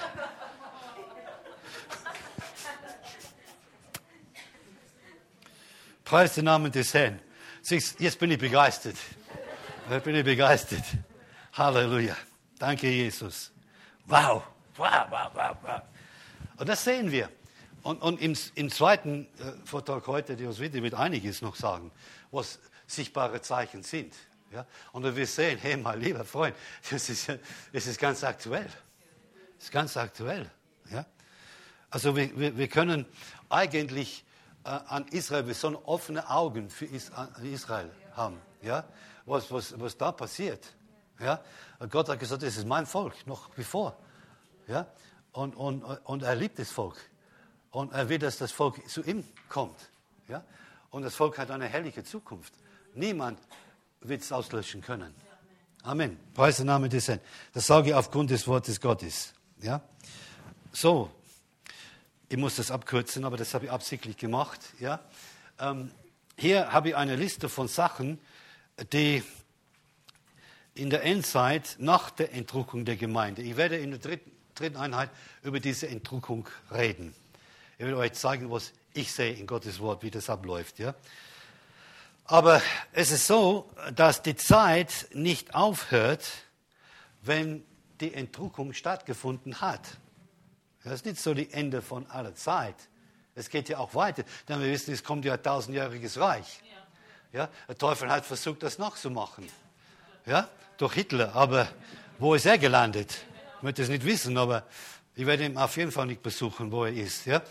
Preis den Namen des Herrn. Jetzt bin ich begeistert. Jetzt bin ich begeistert. Halleluja. Danke, Jesus. Wow. Wow, wow, wow, wow. Und das sehen wir. Und im zweiten Vortrag heute, die uns wird einiges noch sagen, was sichtbare Zeichen sind. Ja? Und wir sehen, hey, mein lieber Freund, es ist ganz aktuell. Es ist ganz aktuell. Ja? Also wir können eigentlich an Israel, wir sollen offene Augen für Israel haben. Ja? Was da passiert. Ja? Gott hat gesagt, das ist mein Volk, noch bevor. Ja? Und er liebt das Volk. Und er will, dass das Volk zu ihm kommt. Ja? Und das Volk hat eine herrliche Zukunft. Niemand wird es auslöschen können. Amen. Preis den Namen des Herrn. Das sage ich aufgrund des Wortes Gottes. Ja? So, ich muss das abkürzen, aber das habe ich absichtlich gemacht. Ja? Hier habe ich eine Liste von Sachen, die in der Endzeit nach der Entrückung der Gemeinde, ich werde in der dritten Einheit über diese Entrückung reden. Ich will euch zeigen, was ich sehe in Gottes Wort, wie das abläuft. Ja? Aber es ist so, dass die Zeit nicht aufhört, wenn die Entrückung stattgefunden hat. Das ist nicht so die Ende von aller Zeit. Es geht ja auch weiter, denn wir wissen, es kommt ja ein 1000-jähriges Reich. Ja? Der Teufel hat versucht, das nachzumachen. Ja? Durch Hitler, aber wo ist er gelandet? Ich möchte es nicht wissen, aber ich werde ihn auf jeden Fall nicht besuchen, wo er ist. Ja?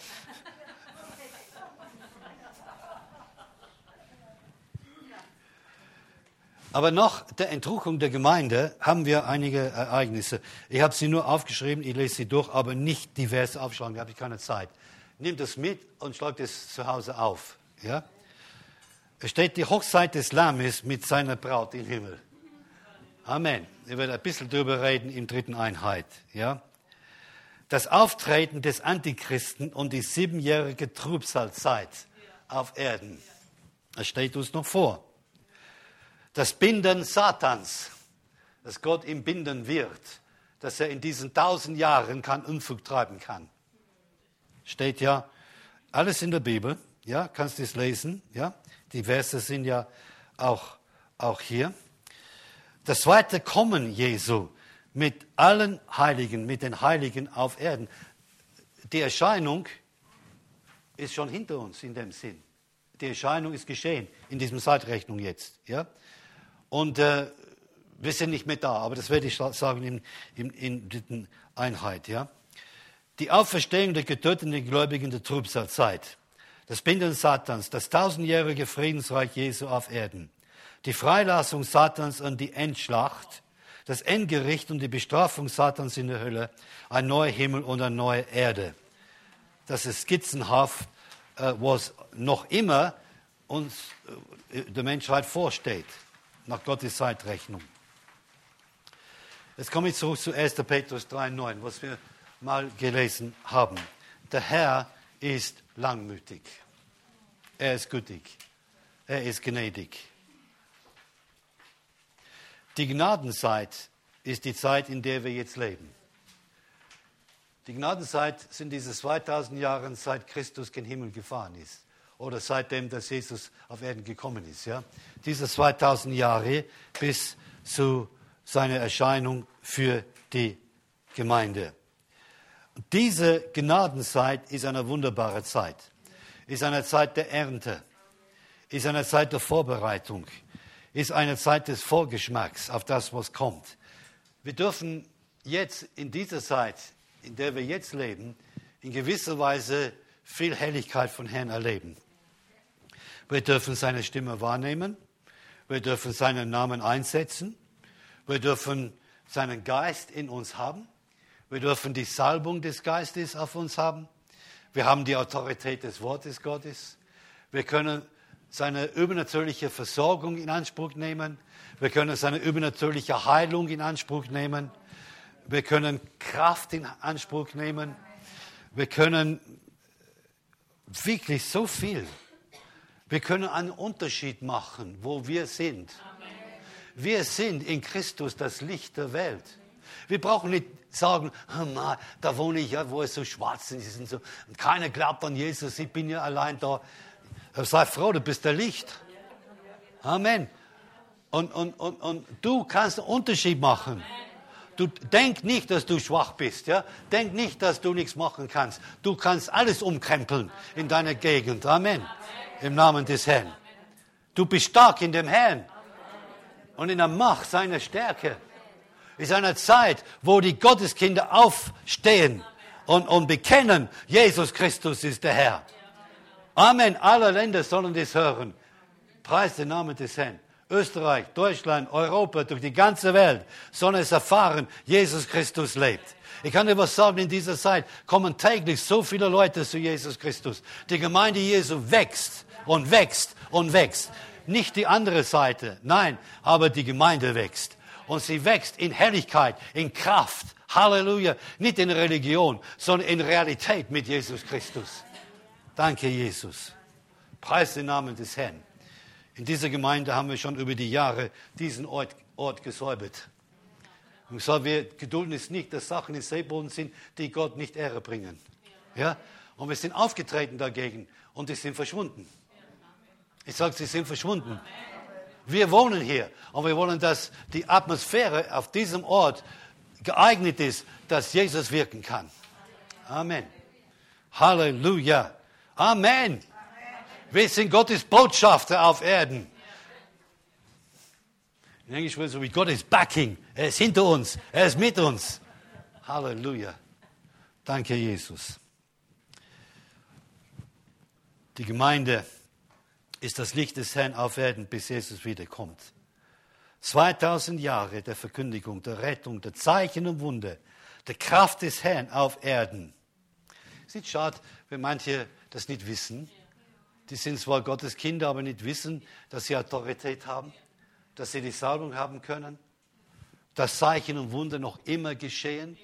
Aber nach der Entrückung der Gemeinde haben wir einige Ereignisse. Ich habe sie nur aufgeschrieben, ich lese sie durch, aber nicht die Verse aufschreiben, da habe ich keine Zeit. Nehmt das mit und schlagt es zu Hause auf. Ja? Es steht die Hochzeit des Lammes mit seiner Braut im Himmel. Amen. Ich werde ein bisschen darüber reden in dritten Einheit. Ja? Das Auftreten des Antichristen und die 7-jährige Trübsalzeit auf Erden. Das steht uns noch vor. Das Binden Satans, dass Gott ihn binden wird, dass er in diesen 1000 Jahren keinen Unfug treiben kann. Steht ja alles in der Bibel, ja, kannst du es lesen, ja. Die Verse sind ja auch hier. Das zweite Kommen Jesu mit allen Heiligen, mit den Heiligen auf Erden. Die Erscheinung ist schon hinter uns in dem Sinn. Die Erscheinung ist geschehen in diesem Zeitrechnung jetzt. Ja? Und wir sind nicht mehr da, aber das werde ich sagen in dritten Einheit. Ja? Die Auferstehung der getöteten Gläubigen der Trübsalzeit. Das Binden Satans, das 1000-jährige Friedensreich Jesu auf Erden. Die Freilassung Satans und die Endschlacht, das Endgericht und die Bestrafung Satans in der Hölle, ein neuer Himmel und eine neue Erde. Das ist skizzenhaft, was noch immer uns der Menschheit vorsteht, nach Gottes Zeitrechnung. Jetzt komme ich zurück zu 1. Petrus 3,9, was wir mal gelesen haben. Der Herr ist langmütig. Er ist gütig. Er ist gnädig. Die Gnadenzeit ist die Zeit, in der wir jetzt leben. Die Gnadenzeit sind diese 2000 Jahre, seit Christus gen Himmel gefahren ist. Oder seitdem, dass Jesus auf Erden gekommen ist. Ja? Diese 2000 Jahre bis zu seiner Erscheinung für die Gemeinde. Diese Gnadenzeit ist eine wunderbare Zeit. Ist eine Zeit der Ernte. Ist eine Zeit der Vorbereitung. ist eine Zeit des Vorgeschmacks auf das, was kommt. Wir dürfen jetzt in dieser Zeit, in der wir jetzt leben, in gewisser Weise viel Helligkeit von Herrn erleben. Wir dürfen seine Stimme wahrnehmen. Wir dürfen seinen Namen einsetzen. Wir dürfen seinen Geist in uns haben. Wir dürfen die Salbung des Geistes auf uns haben. Wir haben die Autorität des Wortes Gottes. Wir können seine übernatürliche Versorgung in Anspruch nehmen. Wir können seine übernatürliche Heilung in Anspruch nehmen. Wir können Kraft in Anspruch nehmen. Wir können wirklich so viel. Wir können einen Unterschied machen, wo wir sind. Wir sind in Christus das Licht der Welt. Wir brauchen nicht sagen, da wohne ich ja, wo es so schwarz ist und so. Und keiner glaubt an Jesus, ich bin ja allein da. Sei froh, du bist der Licht. Amen. Und du kannst einen Unterschied machen. Du denk nicht, dass du schwach bist. Ja? Denk nicht, dass du nichts machen kannst. Du kannst alles umkrempeln in deiner Gegend. Amen. Im Namen des Herrn. Du bist stark in dem Herrn und in der Macht seiner Stärke. Es ist eine Zeit, wo die Gotteskinder aufstehen und bekennen, Jesus Christus ist der Herr. Amen. Alle Länder sollen das hören. Preis den Namen des Herrn. Österreich, Deutschland, Europa, durch die ganze Welt sollen es erfahren, Jesus Christus lebt. Ich kann dir was sagen, in dieser Zeit kommen täglich so viele Leute zu Jesus Christus. Die Gemeinde Jesu wächst und wächst und wächst. Nicht die andere Seite, nein, aber die Gemeinde wächst. Und sie wächst in Herrlichkeit, in Kraft. Halleluja. Nicht in Religion, sondern in Realität mit Jesus Christus. Danke, Jesus. Preis den Namen des Herrn. In dieser Gemeinde haben wir schon über die Jahre diesen Ort gesäubert. Und so, wir gedulden es nicht, dass Sachen im Seeboden sind, die Gott nicht Ehre bringen. Ja? Und wir sind aufgetreten dagegen und die sind verschwunden. Ich sage, sie sind verschwunden. Wir wohnen hier und wir wollen, dass die Atmosphäre auf diesem Ort geeignet ist, dass Jesus wirken kann. Amen. Halleluja. Amen. Wir sind Gottes Botschafter auf Erden. In Englisch würde es so wie God is backing. Er ist hinter uns. Er ist mit uns. Halleluja. Danke, Jesus. Die Gemeinde ist das Licht des Herrn auf Erden, bis Jesus wiederkommt. 2000 Jahre der Verkündigung, der Rettung, der Zeichen und Wunder, der Kraft des Herrn auf Erden. Es ist schade, wenn manche das nicht wissen. Die sind zwar Gottes Kinder, aber nicht wissen, dass sie Autorität haben, dass sie die Salbung haben können, dass Zeichen und Wunder noch immer geschehen.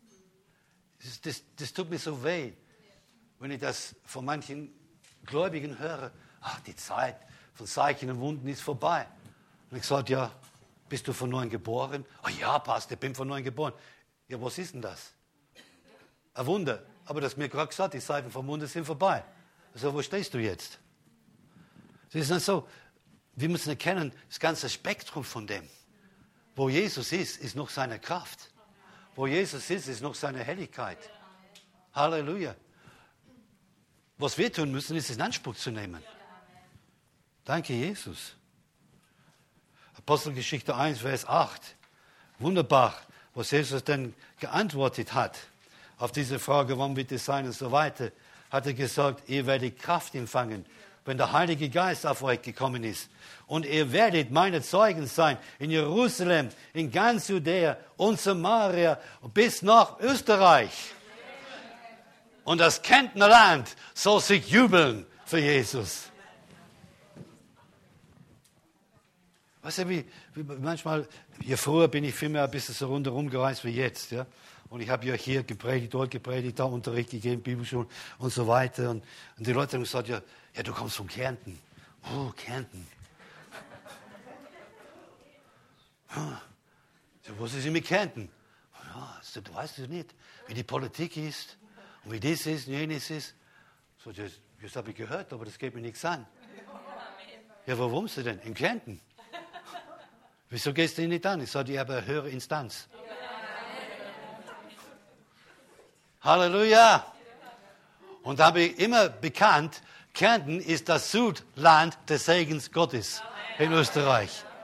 Das tut mir so weh, wenn ich das von manchen Gläubigen höre. Ach, die Zeit von Zeichen und Wunden ist vorbei. Und ich sage, ja, bist du von neuem geboren? Oh ja, Pastor, ich bin von neuem geboren. Ja, was ist denn das? Ein Wunder. Aber das mir gerade gesagt, die Zeiten vom Wunder sind vorbei. Also, wo stehst du jetzt? Es ist nicht so, wir müssen erkennen, das ganze Spektrum von dem. Wo Jesus ist noch seine Kraft. Wo Jesus ist noch seine Helligkeit. Halleluja. Was wir tun müssen, ist es in Anspruch zu nehmen. Danke, Jesus. Apostelgeschichte 1, Vers 8. Wunderbar, was Jesus denn geantwortet hat auf diese Frage, wann wird es sein und so weiter. Hat er gesagt, ihr werdet Kraft empfangen, wenn der Heilige Geist auf euch gekommen ist. Und ihr werdet meine Zeugen sein in Jerusalem, in ganz Judäa und Samaria bis nach Österreich. Und das Kärntner Land soll sich jubeln für Jesus. Weißt du, wie manchmal, ja, früher bin ich viel mehr ein bisschen so rundherum gereist wie jetzt. Ja? Und ich habe ja hier gepredigt, dort gepredigt, da Unterricht gegeben, Bibelschulen und so weiter. Und die Leute haben gesagt, ja, du kommst von Kärnten. Oh, Kärnten. So, was ist denn mit Kärnten? Ja, du weißt es nicht, wie die Politik ist und wie das ist und jenes ist. So, das habe ich gehört, aber das geht mir nichts an. Ja, wo wohnst du denn? In Kärnten. Wieso gehst du ihn nicht an? Ich sage, ich habe eine höhere Instanz. Halleluja. Und da habe ich immer bekannt, Kärnten ist das Südland des Segens Gottes in Österreich.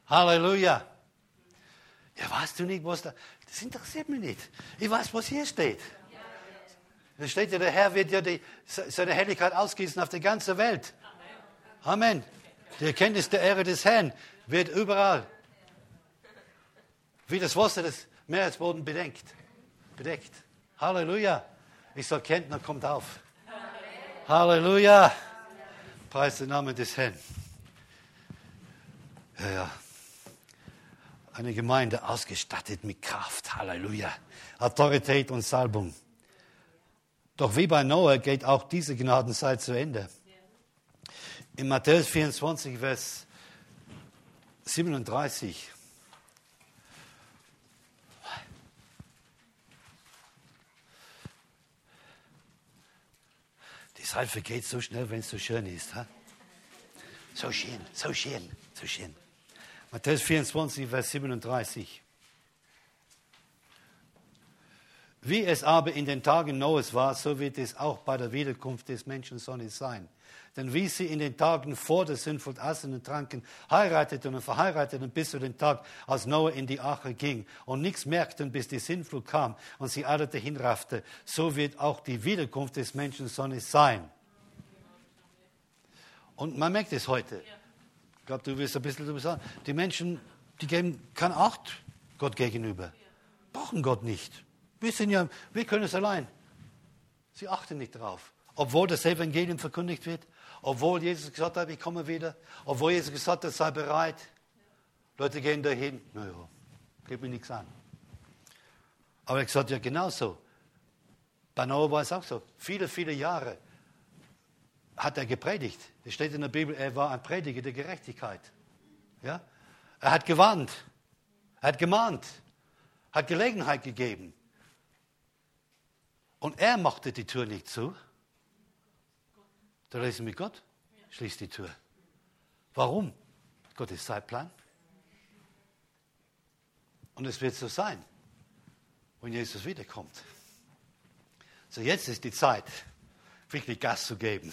Halleluja. Ja, weißt du nicht, was da... Das interessiert mich nicht. Ich weiß, was hier steht. Da steht ja, der Herr wird ja seine Herrlichkeit ausgießen auf die ganze Welt. Amen. Die Erkenntnis der Ehre des Herrn wird überall, wie das Wasser des Meeresboden bedeckt. Halleluja. Ich soll Kentner, kommt auf. Halleluja. Preis den Namen des Herrn. Ja. Eine Gemeinde ausgestattet mit Kraft. Halleluja. Autorität und Salbung. Doch wie bei Noah geht auch diese Gnadenzeit zu Ende. In Matthäus 24, Vers 37. Die Zeit vergeht so schnell, wenn es so schön ist. Ha? So schön, so schön, so schön. Matthäus 24, Vers 37. Wie es aber in den Tagen Noahs war, so wird es auch bei der Wiederkunft des Menschensohnes sein. Denn wie sie in den Tagen vor der Sintflut aßen und tranken, heirateten und verheirateten bis zu dem Tag, als Noah in die Arche ging und nichts merkten, bis die Sintflut kam und sie alle dahin raffte, so wird auch die Wiederkunft des Menschensohnes sein. Und man merkt es heute. Ich glaube, du wirst ein bisschen darüber sagen. Die Menschen, die geben keine Acht Gott gegenüber. Brauchen Gott nicht. Wir können es allein. Sie achten nicht darauf. Obwohl das Evangelium verkündigt wird, obwohl Jesus gesagt hat, ich komme wieder, obwohl Jesus gesagt hat, sei bereit. Leute gehen dahin, naja, geht mir nichts an. Aber er hat gesagt, ja genauso. Bei Noah war es auch so. Viele, viele Jahre hat er gepredigt. Es steht in der Bibel, er war ein Prediger der Gerechtigkeit. Ja? Er hat gewarnt, er hat gemahnt, hat Gelegenheit gegeben. Und er machte die Tür nicht zu. Da lesen wir Gott, schließt die Tür. Warum? Gottes Zeitplan. Und es wird so sein, wenn Jesus wiederkommt. So, jetzt ist die Zeit, wirklich Gas zu geben.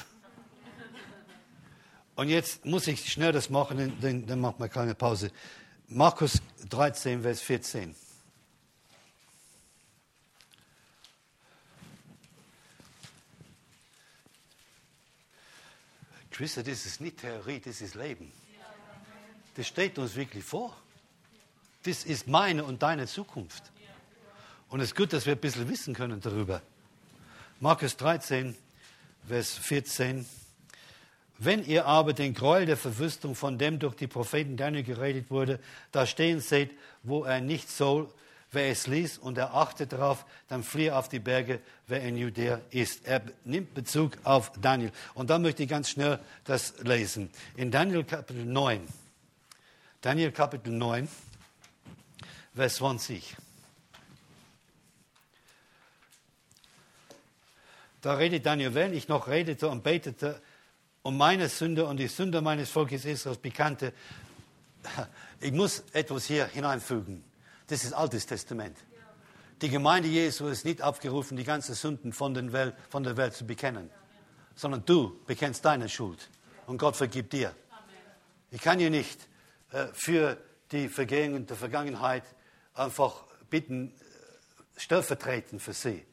Und jetzt muss ich schnell das machen, dann macht man keine Pause. Markus 13, Vers 14. Geschwister, das ist nicht Theorie, das ist Leben. Das steht uns wirklich vor. Das ist meine und deine Zukunft. Und es ist gut, dass wir ein bisschen wissen können darüber. Markus 13, Vers 14. Wenn ihr aber den Gräuel der Verwüstung, von dem durch die Propheten Daniel geredet wurde, da stehen seht, wo er nicht soll, wer es liest und er achtet darauf, dann fliehe auf die Berge, wer in Judäa ist. Er nimmt Bezug auf Daniel. Und da möchte ich ganz schnell das lesen. In Daniel Kapitel 9. Daniel Kapitel 9, Vers 20. Da redet Daniel, wenn ich noch redete und betete, um meine Sünde und die Sünde meines Volkes Israels bekannte. Ich muss etwas hier hineinfügen. Das ist Altes Testament. Die Gemeinde Jesu ist nicht aufgerufen, die ganzen Sünden von der Welt zu bekennen, sondern du bekennst deine Schuld und Gott vergibt dir. Ich kann dir nicht für die Vergehungen der Vergangenheit einfach bitten, stellvertretend für sie.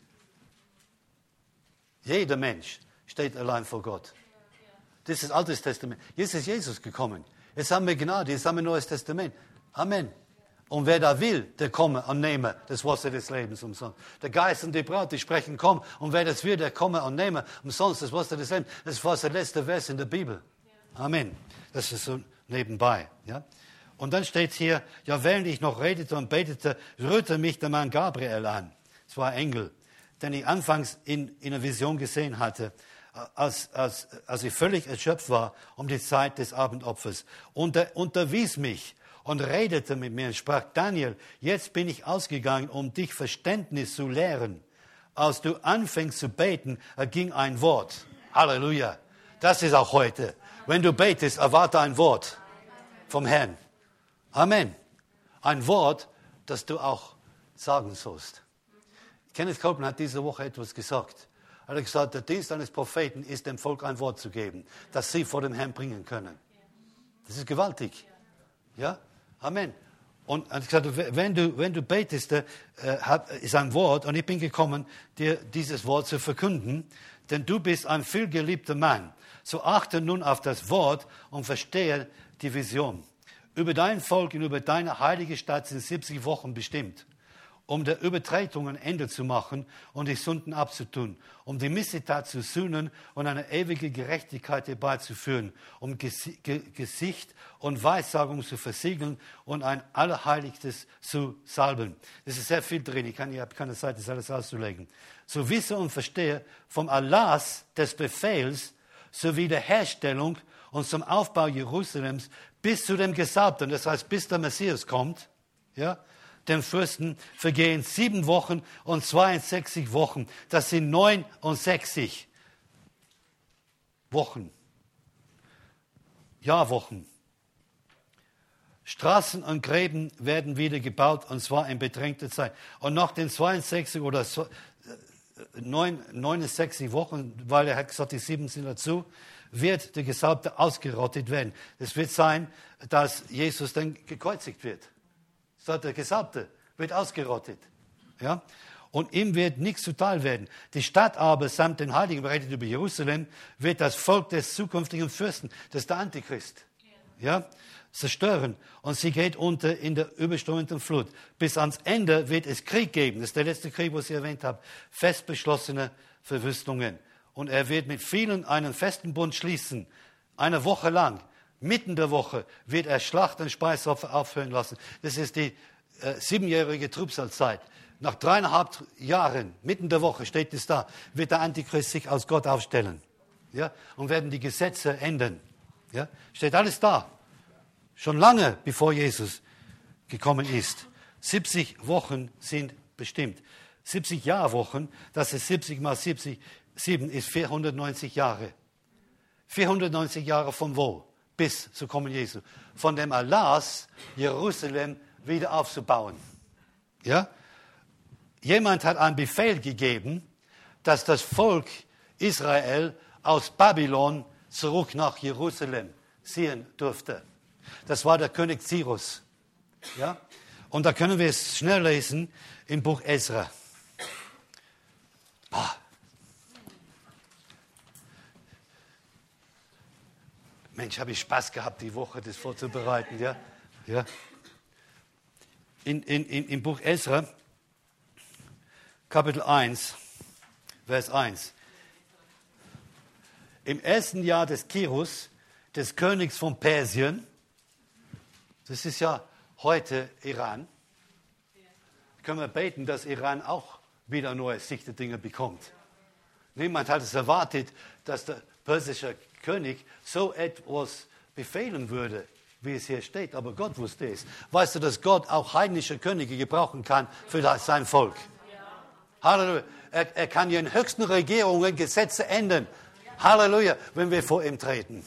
Jeder Mensch steht allein vor Gott. Das ist Altes Testament. Jetzt ist Jesus gekommen. Jetzt haben wir Gnade, jetzt haben wir Neues Testament. Amen. Und wer da will, der komme und nehme das Wasser des Lebens umsonst. Der Geist und die Braut, die sprechen, komm. Und wer das will, der komme und nehme umsonst das Wasser des Lebens. Das war der letzte Vers in der Bibel. Amen. Das ist so nebenbei. Ja? Und dann steht hier, ja, während ich noch redete und betete, rührte mich der Mann Gabriel an. Es war ein Engel, den ich anfangs in einer Vision gesehen hatte, als ich völlig erschöpft war um die Zeit des Abendopfers. Und er unterwies mich und redete mit mir und sprach, Daniel, jetzt bin ich ausgegangen, um dich Verständnis zu lehren. Als du anfängst zu beten, erging ein Wort. Halleluja. Das ist auch heute. Wenn du betest, erwarte ein Wort vom Herrn. Amen. Ein Wort, das du auch sagen sollst. Kenneth Copeland hat diese Woche etwas gesagt. Er hat gesagt, der Dienst eines Propheten ist, dem Volk ein Wort zu geben, das sie vor dem Herrn bringen können. Das ist gewaltig. Ja? Amen. Und er hat gesagt, wenn du betest, ist ein Wort, und ich bin gekommen, dir dieses Wort zu verkünden, denn du bist ein vielgeliebter Mann. So achte nun auf das Wort und verstehe die Vision. Über dein Volk und über deine heilige Stadt sind 70 Wochen bestimmt, um der Übertretungen Ende zu machen und die Sünden abzutun, um die Missetat zu sühnen und eine ewige Gerechtigkeit herbeizuführen, um Gesicht und Weissagung zu versiegeln und ein Allerheiligstes zu salben. Das ist sehr viel drin, ich habe keine Zeit, das alles auszulegen. So wisse und verstehe vom Erlass des Befehls sowie der Herstellung und zum Aufbau Jerusalems bis zu dem Gesalbten, das heißt, bis der Messias kommt, ja, dem Fürsten vergehen 7 Wochen und 62 Wochen. Das sind 69 Wochen. Jahrwochen. Straßen und Gräben werden wieder gebaut, und zwar in bedrängter Zeit. Und nach den 62 oder 69 Wochen, weil er hat gesagt, die 7 sind dazu, wird der Gesalbte ausgerottet werden. Es wird sein, dass Jesus dann gekreuzigt wird. Der Gesalbte wird ausgerottet. Ja? Und ihm wird nichts zuteil werden. Die Stadt aber samt den Heiligen, beredet über Jerusalem, wird das Volk des zukünftigen Fürsten, das ist der Antichrist, ja, zerstören. Und sie geht unter in der überströmenden Flut. Bis ans Ende wird es Krieg geben. Das ist der letzte Krieg, was ich erwähnt habe. Fest beschlossene Verwüstungen. Und er wird mit vielen einen festen Bund schließen. Eine Woche lang. Mitten der Woche wird er Schlacht und Speisopfer aufhören lassen. Das ist die 7-jährige Trübsalzeit. Nach 3,5 Jahren, mitten der Woche steht es da, wird der Antichrist sich als Gott aufstellen. Ja? Und werden die Gesetze ändern. Ja? Steht alles da. Schon lange bevor Jesus gekommen ist. 70 Wochen sind bestimmt. 70 Jahrwochen, das ist 70 mal 70, 7 ist 490 Jahre. 490 Jahre von wo? Bis zu kommen Jesu. Von dem Erlass, Jerusalem wieder aufzubauen. Ja? Jemand hat einen Befehl gegeben, dass das Volk Israel aus Babylon zurück nach Jerusalem ziehen durfte. Das war der König Cyrus. Ja? Und da können wir es schnell lesen im Buch Esra. Mensch, habe ich Spaß gehabt, die Woche das vorzubereiten. Ja? Ja. Im Buch Esra, Kapitel 1, Vers 1. Im ersten Jahr des Kirus, des Königs von Persien, das ist ja heute Iran, können wir beten, dass Iran auch wieder neue Sicht der Dinge bekommt. Niemand hat es erwartet, dass der persische König so etwas befehlen würde, wie es hier steht. Aber Gott wusste es. Weißt du, dass Gott auch heidnische Könige gebrauchen kann für sein Volk? Halleluja. Er kann ja in höchsten Regierungen Gesetze ändern. Halleluja, wenn wir vor ihm treten.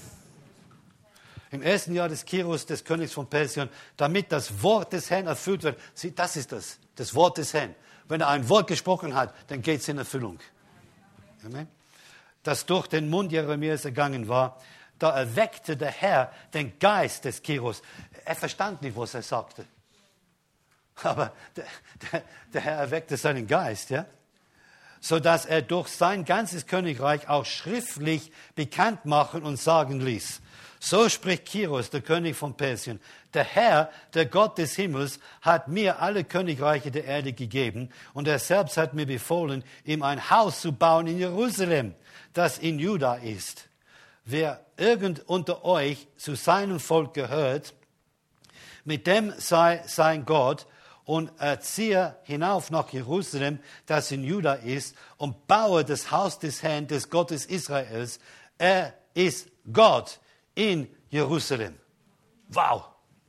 Im ersten Jahr des Kirus, des Königs von Persien, damit das Wort des Herrn erfüllt wird. Das ist das Wort des Herrn. Wenn er ein Wort gesprochen hat, dann geht es in Erfüllung. Amen. Das durch den Mund Jeremias ergangen war, da erweckte der Herr den Geist des Kirus. Er verstand nicht, was er sagte. Aber der Herr erweckte seinen Geist, ja? Sodass er durch sein ganzes Königreich auch schriftlich bekannt machen und sagen ließ. So spricht Kyros, der König von Persien. Der Herr, der Gott des Himmels, hat mir alle Königreiche der Erde gegeben und er selbst hat mir befohlen, ihm ein Haus zu bauen in Jerusalem, das in Juda ist. Wer irgend unter euch zu seinem Volk gehört, mit dem sei sein Gott und er ziehe hinauf nach Jerusalem, das in Juda ist, und baue das Haus des Herrn, des Gottes Israels. Er ist Gott in Jerusalem. Wow!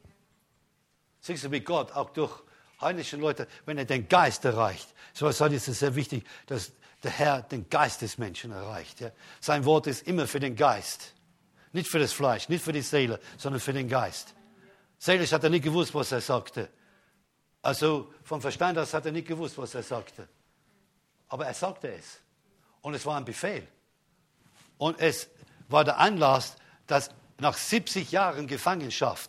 Siehst du, wie Gott auch durch heidnische Leute, wenn er den Geist erreicht. So ist es sehr wichtig, dass der Herr den Geist des Menschen erreicht. Ja? Sein Wort ist immer für den Geist. Nicht für das Fleisch, nicht für die Seele, sondern für den Geist. Seelisch hat er nicht gewusst, was er sagte. Also vom Verstand aus hat er nicht gewusst, was er sagte. Aber er sagte es. Und es war ein Befehl. Und es war der Anlass, dass nach 70 Jahren Gefangenschaft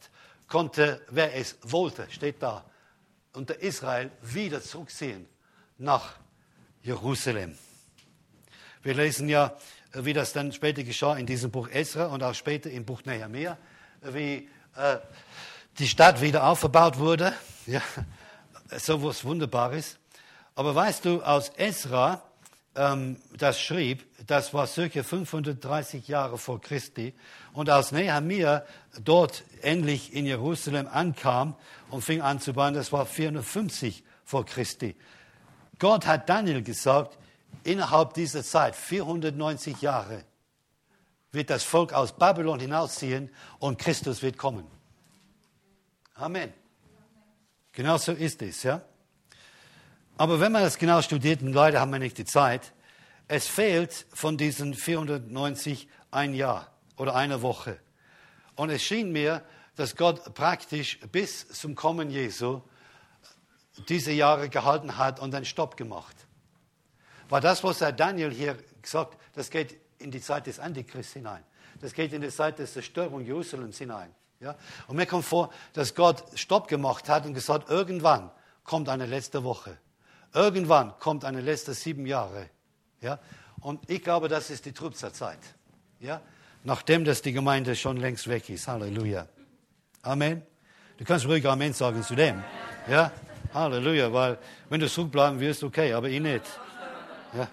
konnte, wer es wollte, steht da, unter Israel wieder zurückziehen nach Jerusalem. Wir lesen ja, wie das dann später geschah in diesem Buch Esra und auch später im Buch Nehemia, wie die Stadt wieder aufgebaut wurde. Ja, so was Wunderbares. Aber weißt du, aus Esra, das schrieb, das war circa 530 Jahre vor Christi, und aus Nehemia dort endlich in Jerusalem ankam und fing an zu bauen, das war 450 vor Christi. Gott hat Daniel gesagt, innerhalb dieser Zeit, 490 Jahre, wird das Volk aus Babylon hinausziehen und Christus wird kommen. Amen. Genau so ist es, ja. Aber wenn man das genau studiert, und leider haben wir nicht die Zeit, es fehlt von diesen 490 ein Jahr oder eine Woche. Und es schien mir, dass Gott praktisch bis zum Kommen Jesu diese Jahre gehalten hat und dann Stopp gemacht. Weil das, was Herr Daniel hier gesagt, das geht in die Zeit des Antichrist hinein. Das geht in die Zeit der Zerstörung Jerusalems hinein. Ja? Und mir kommt vor, dass Gott Stopp gemacht hat und gesagt, irgendwann kommt eine letzte Woche. Irgendwann kommt eine letzte 7 Jahre. Ja? Und ich glaube, das ist die Trübsalzeit. Ja? Nachdem das die Gemeinde schon längst weg ist. Halleluja. Amen. Du kannst ruhig Amen sagen zu dem. Ja? Halleluja, weil wenn du zurückbleiben wirst, okay, aber ich nicht. Ja.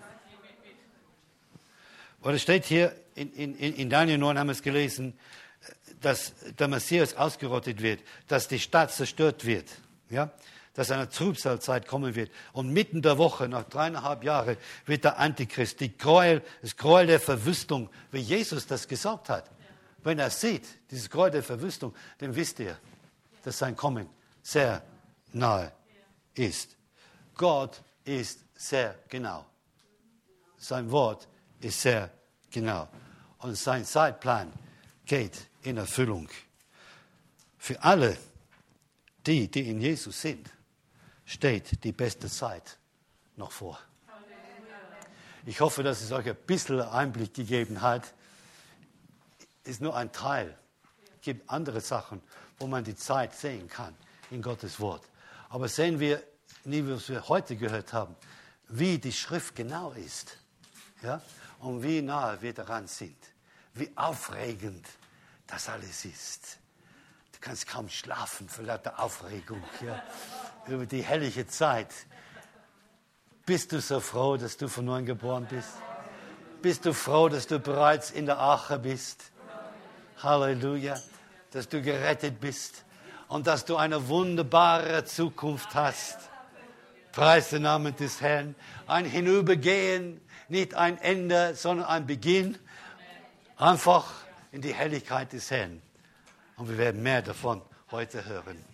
Und es steht hier, in Daniel 9 haben wir es gelesen, dass der Messias ausgerottet wird, dass die Stadt zerstört wird. Ja? Dass eine Trübsalzeit kommen wird. Und mitten der Woche, nach 3,5 Jahren, wird der Antichrist, das Gräuel der Verwüstung, wie Jesus das gesagt hat. Wenn er sieht, dieses Gräuel der Verwüstung, dann wisst ihr, dass sein Kommen sehr nahe ist. Gott ist sehr genau. Sein Wort ist sehr genau. Und sein Zeitplan geht in Erfüllung. Für alle, die in Jesus sind, steht die beste Zeit noch vor. Ich hoffe, dass es euch ein bisschen Einblick gegeben hat. Ist nur ein Teil. Es gibt andere Sachen, wo man die Zeit sehen kann in Gottes Wort. Aber sehen wir, nie was wir heute gehört haben, wie die Schrift genau ist. Ja? Und wie nahe wir daran sind. Wie aufregend das alles ist. Du kannst kaum schlafen vor lauter Aufregung. Ja? Über die herrliche Zeit. Bist du so froh, dass du von neuem geboren bist? Bist du froh, dass du bereits in der Arche bist? Halleluja. Dass du gerettet bist und dass du eine wunderbare Zukunft hast. Preis den Namen des Herrn. Ein Hinübergehen, nicht ein Ende, sondern ein Beginn. Einfach in die Herrlichkeit des Herrn. Und wir werden mehr davon heute hören.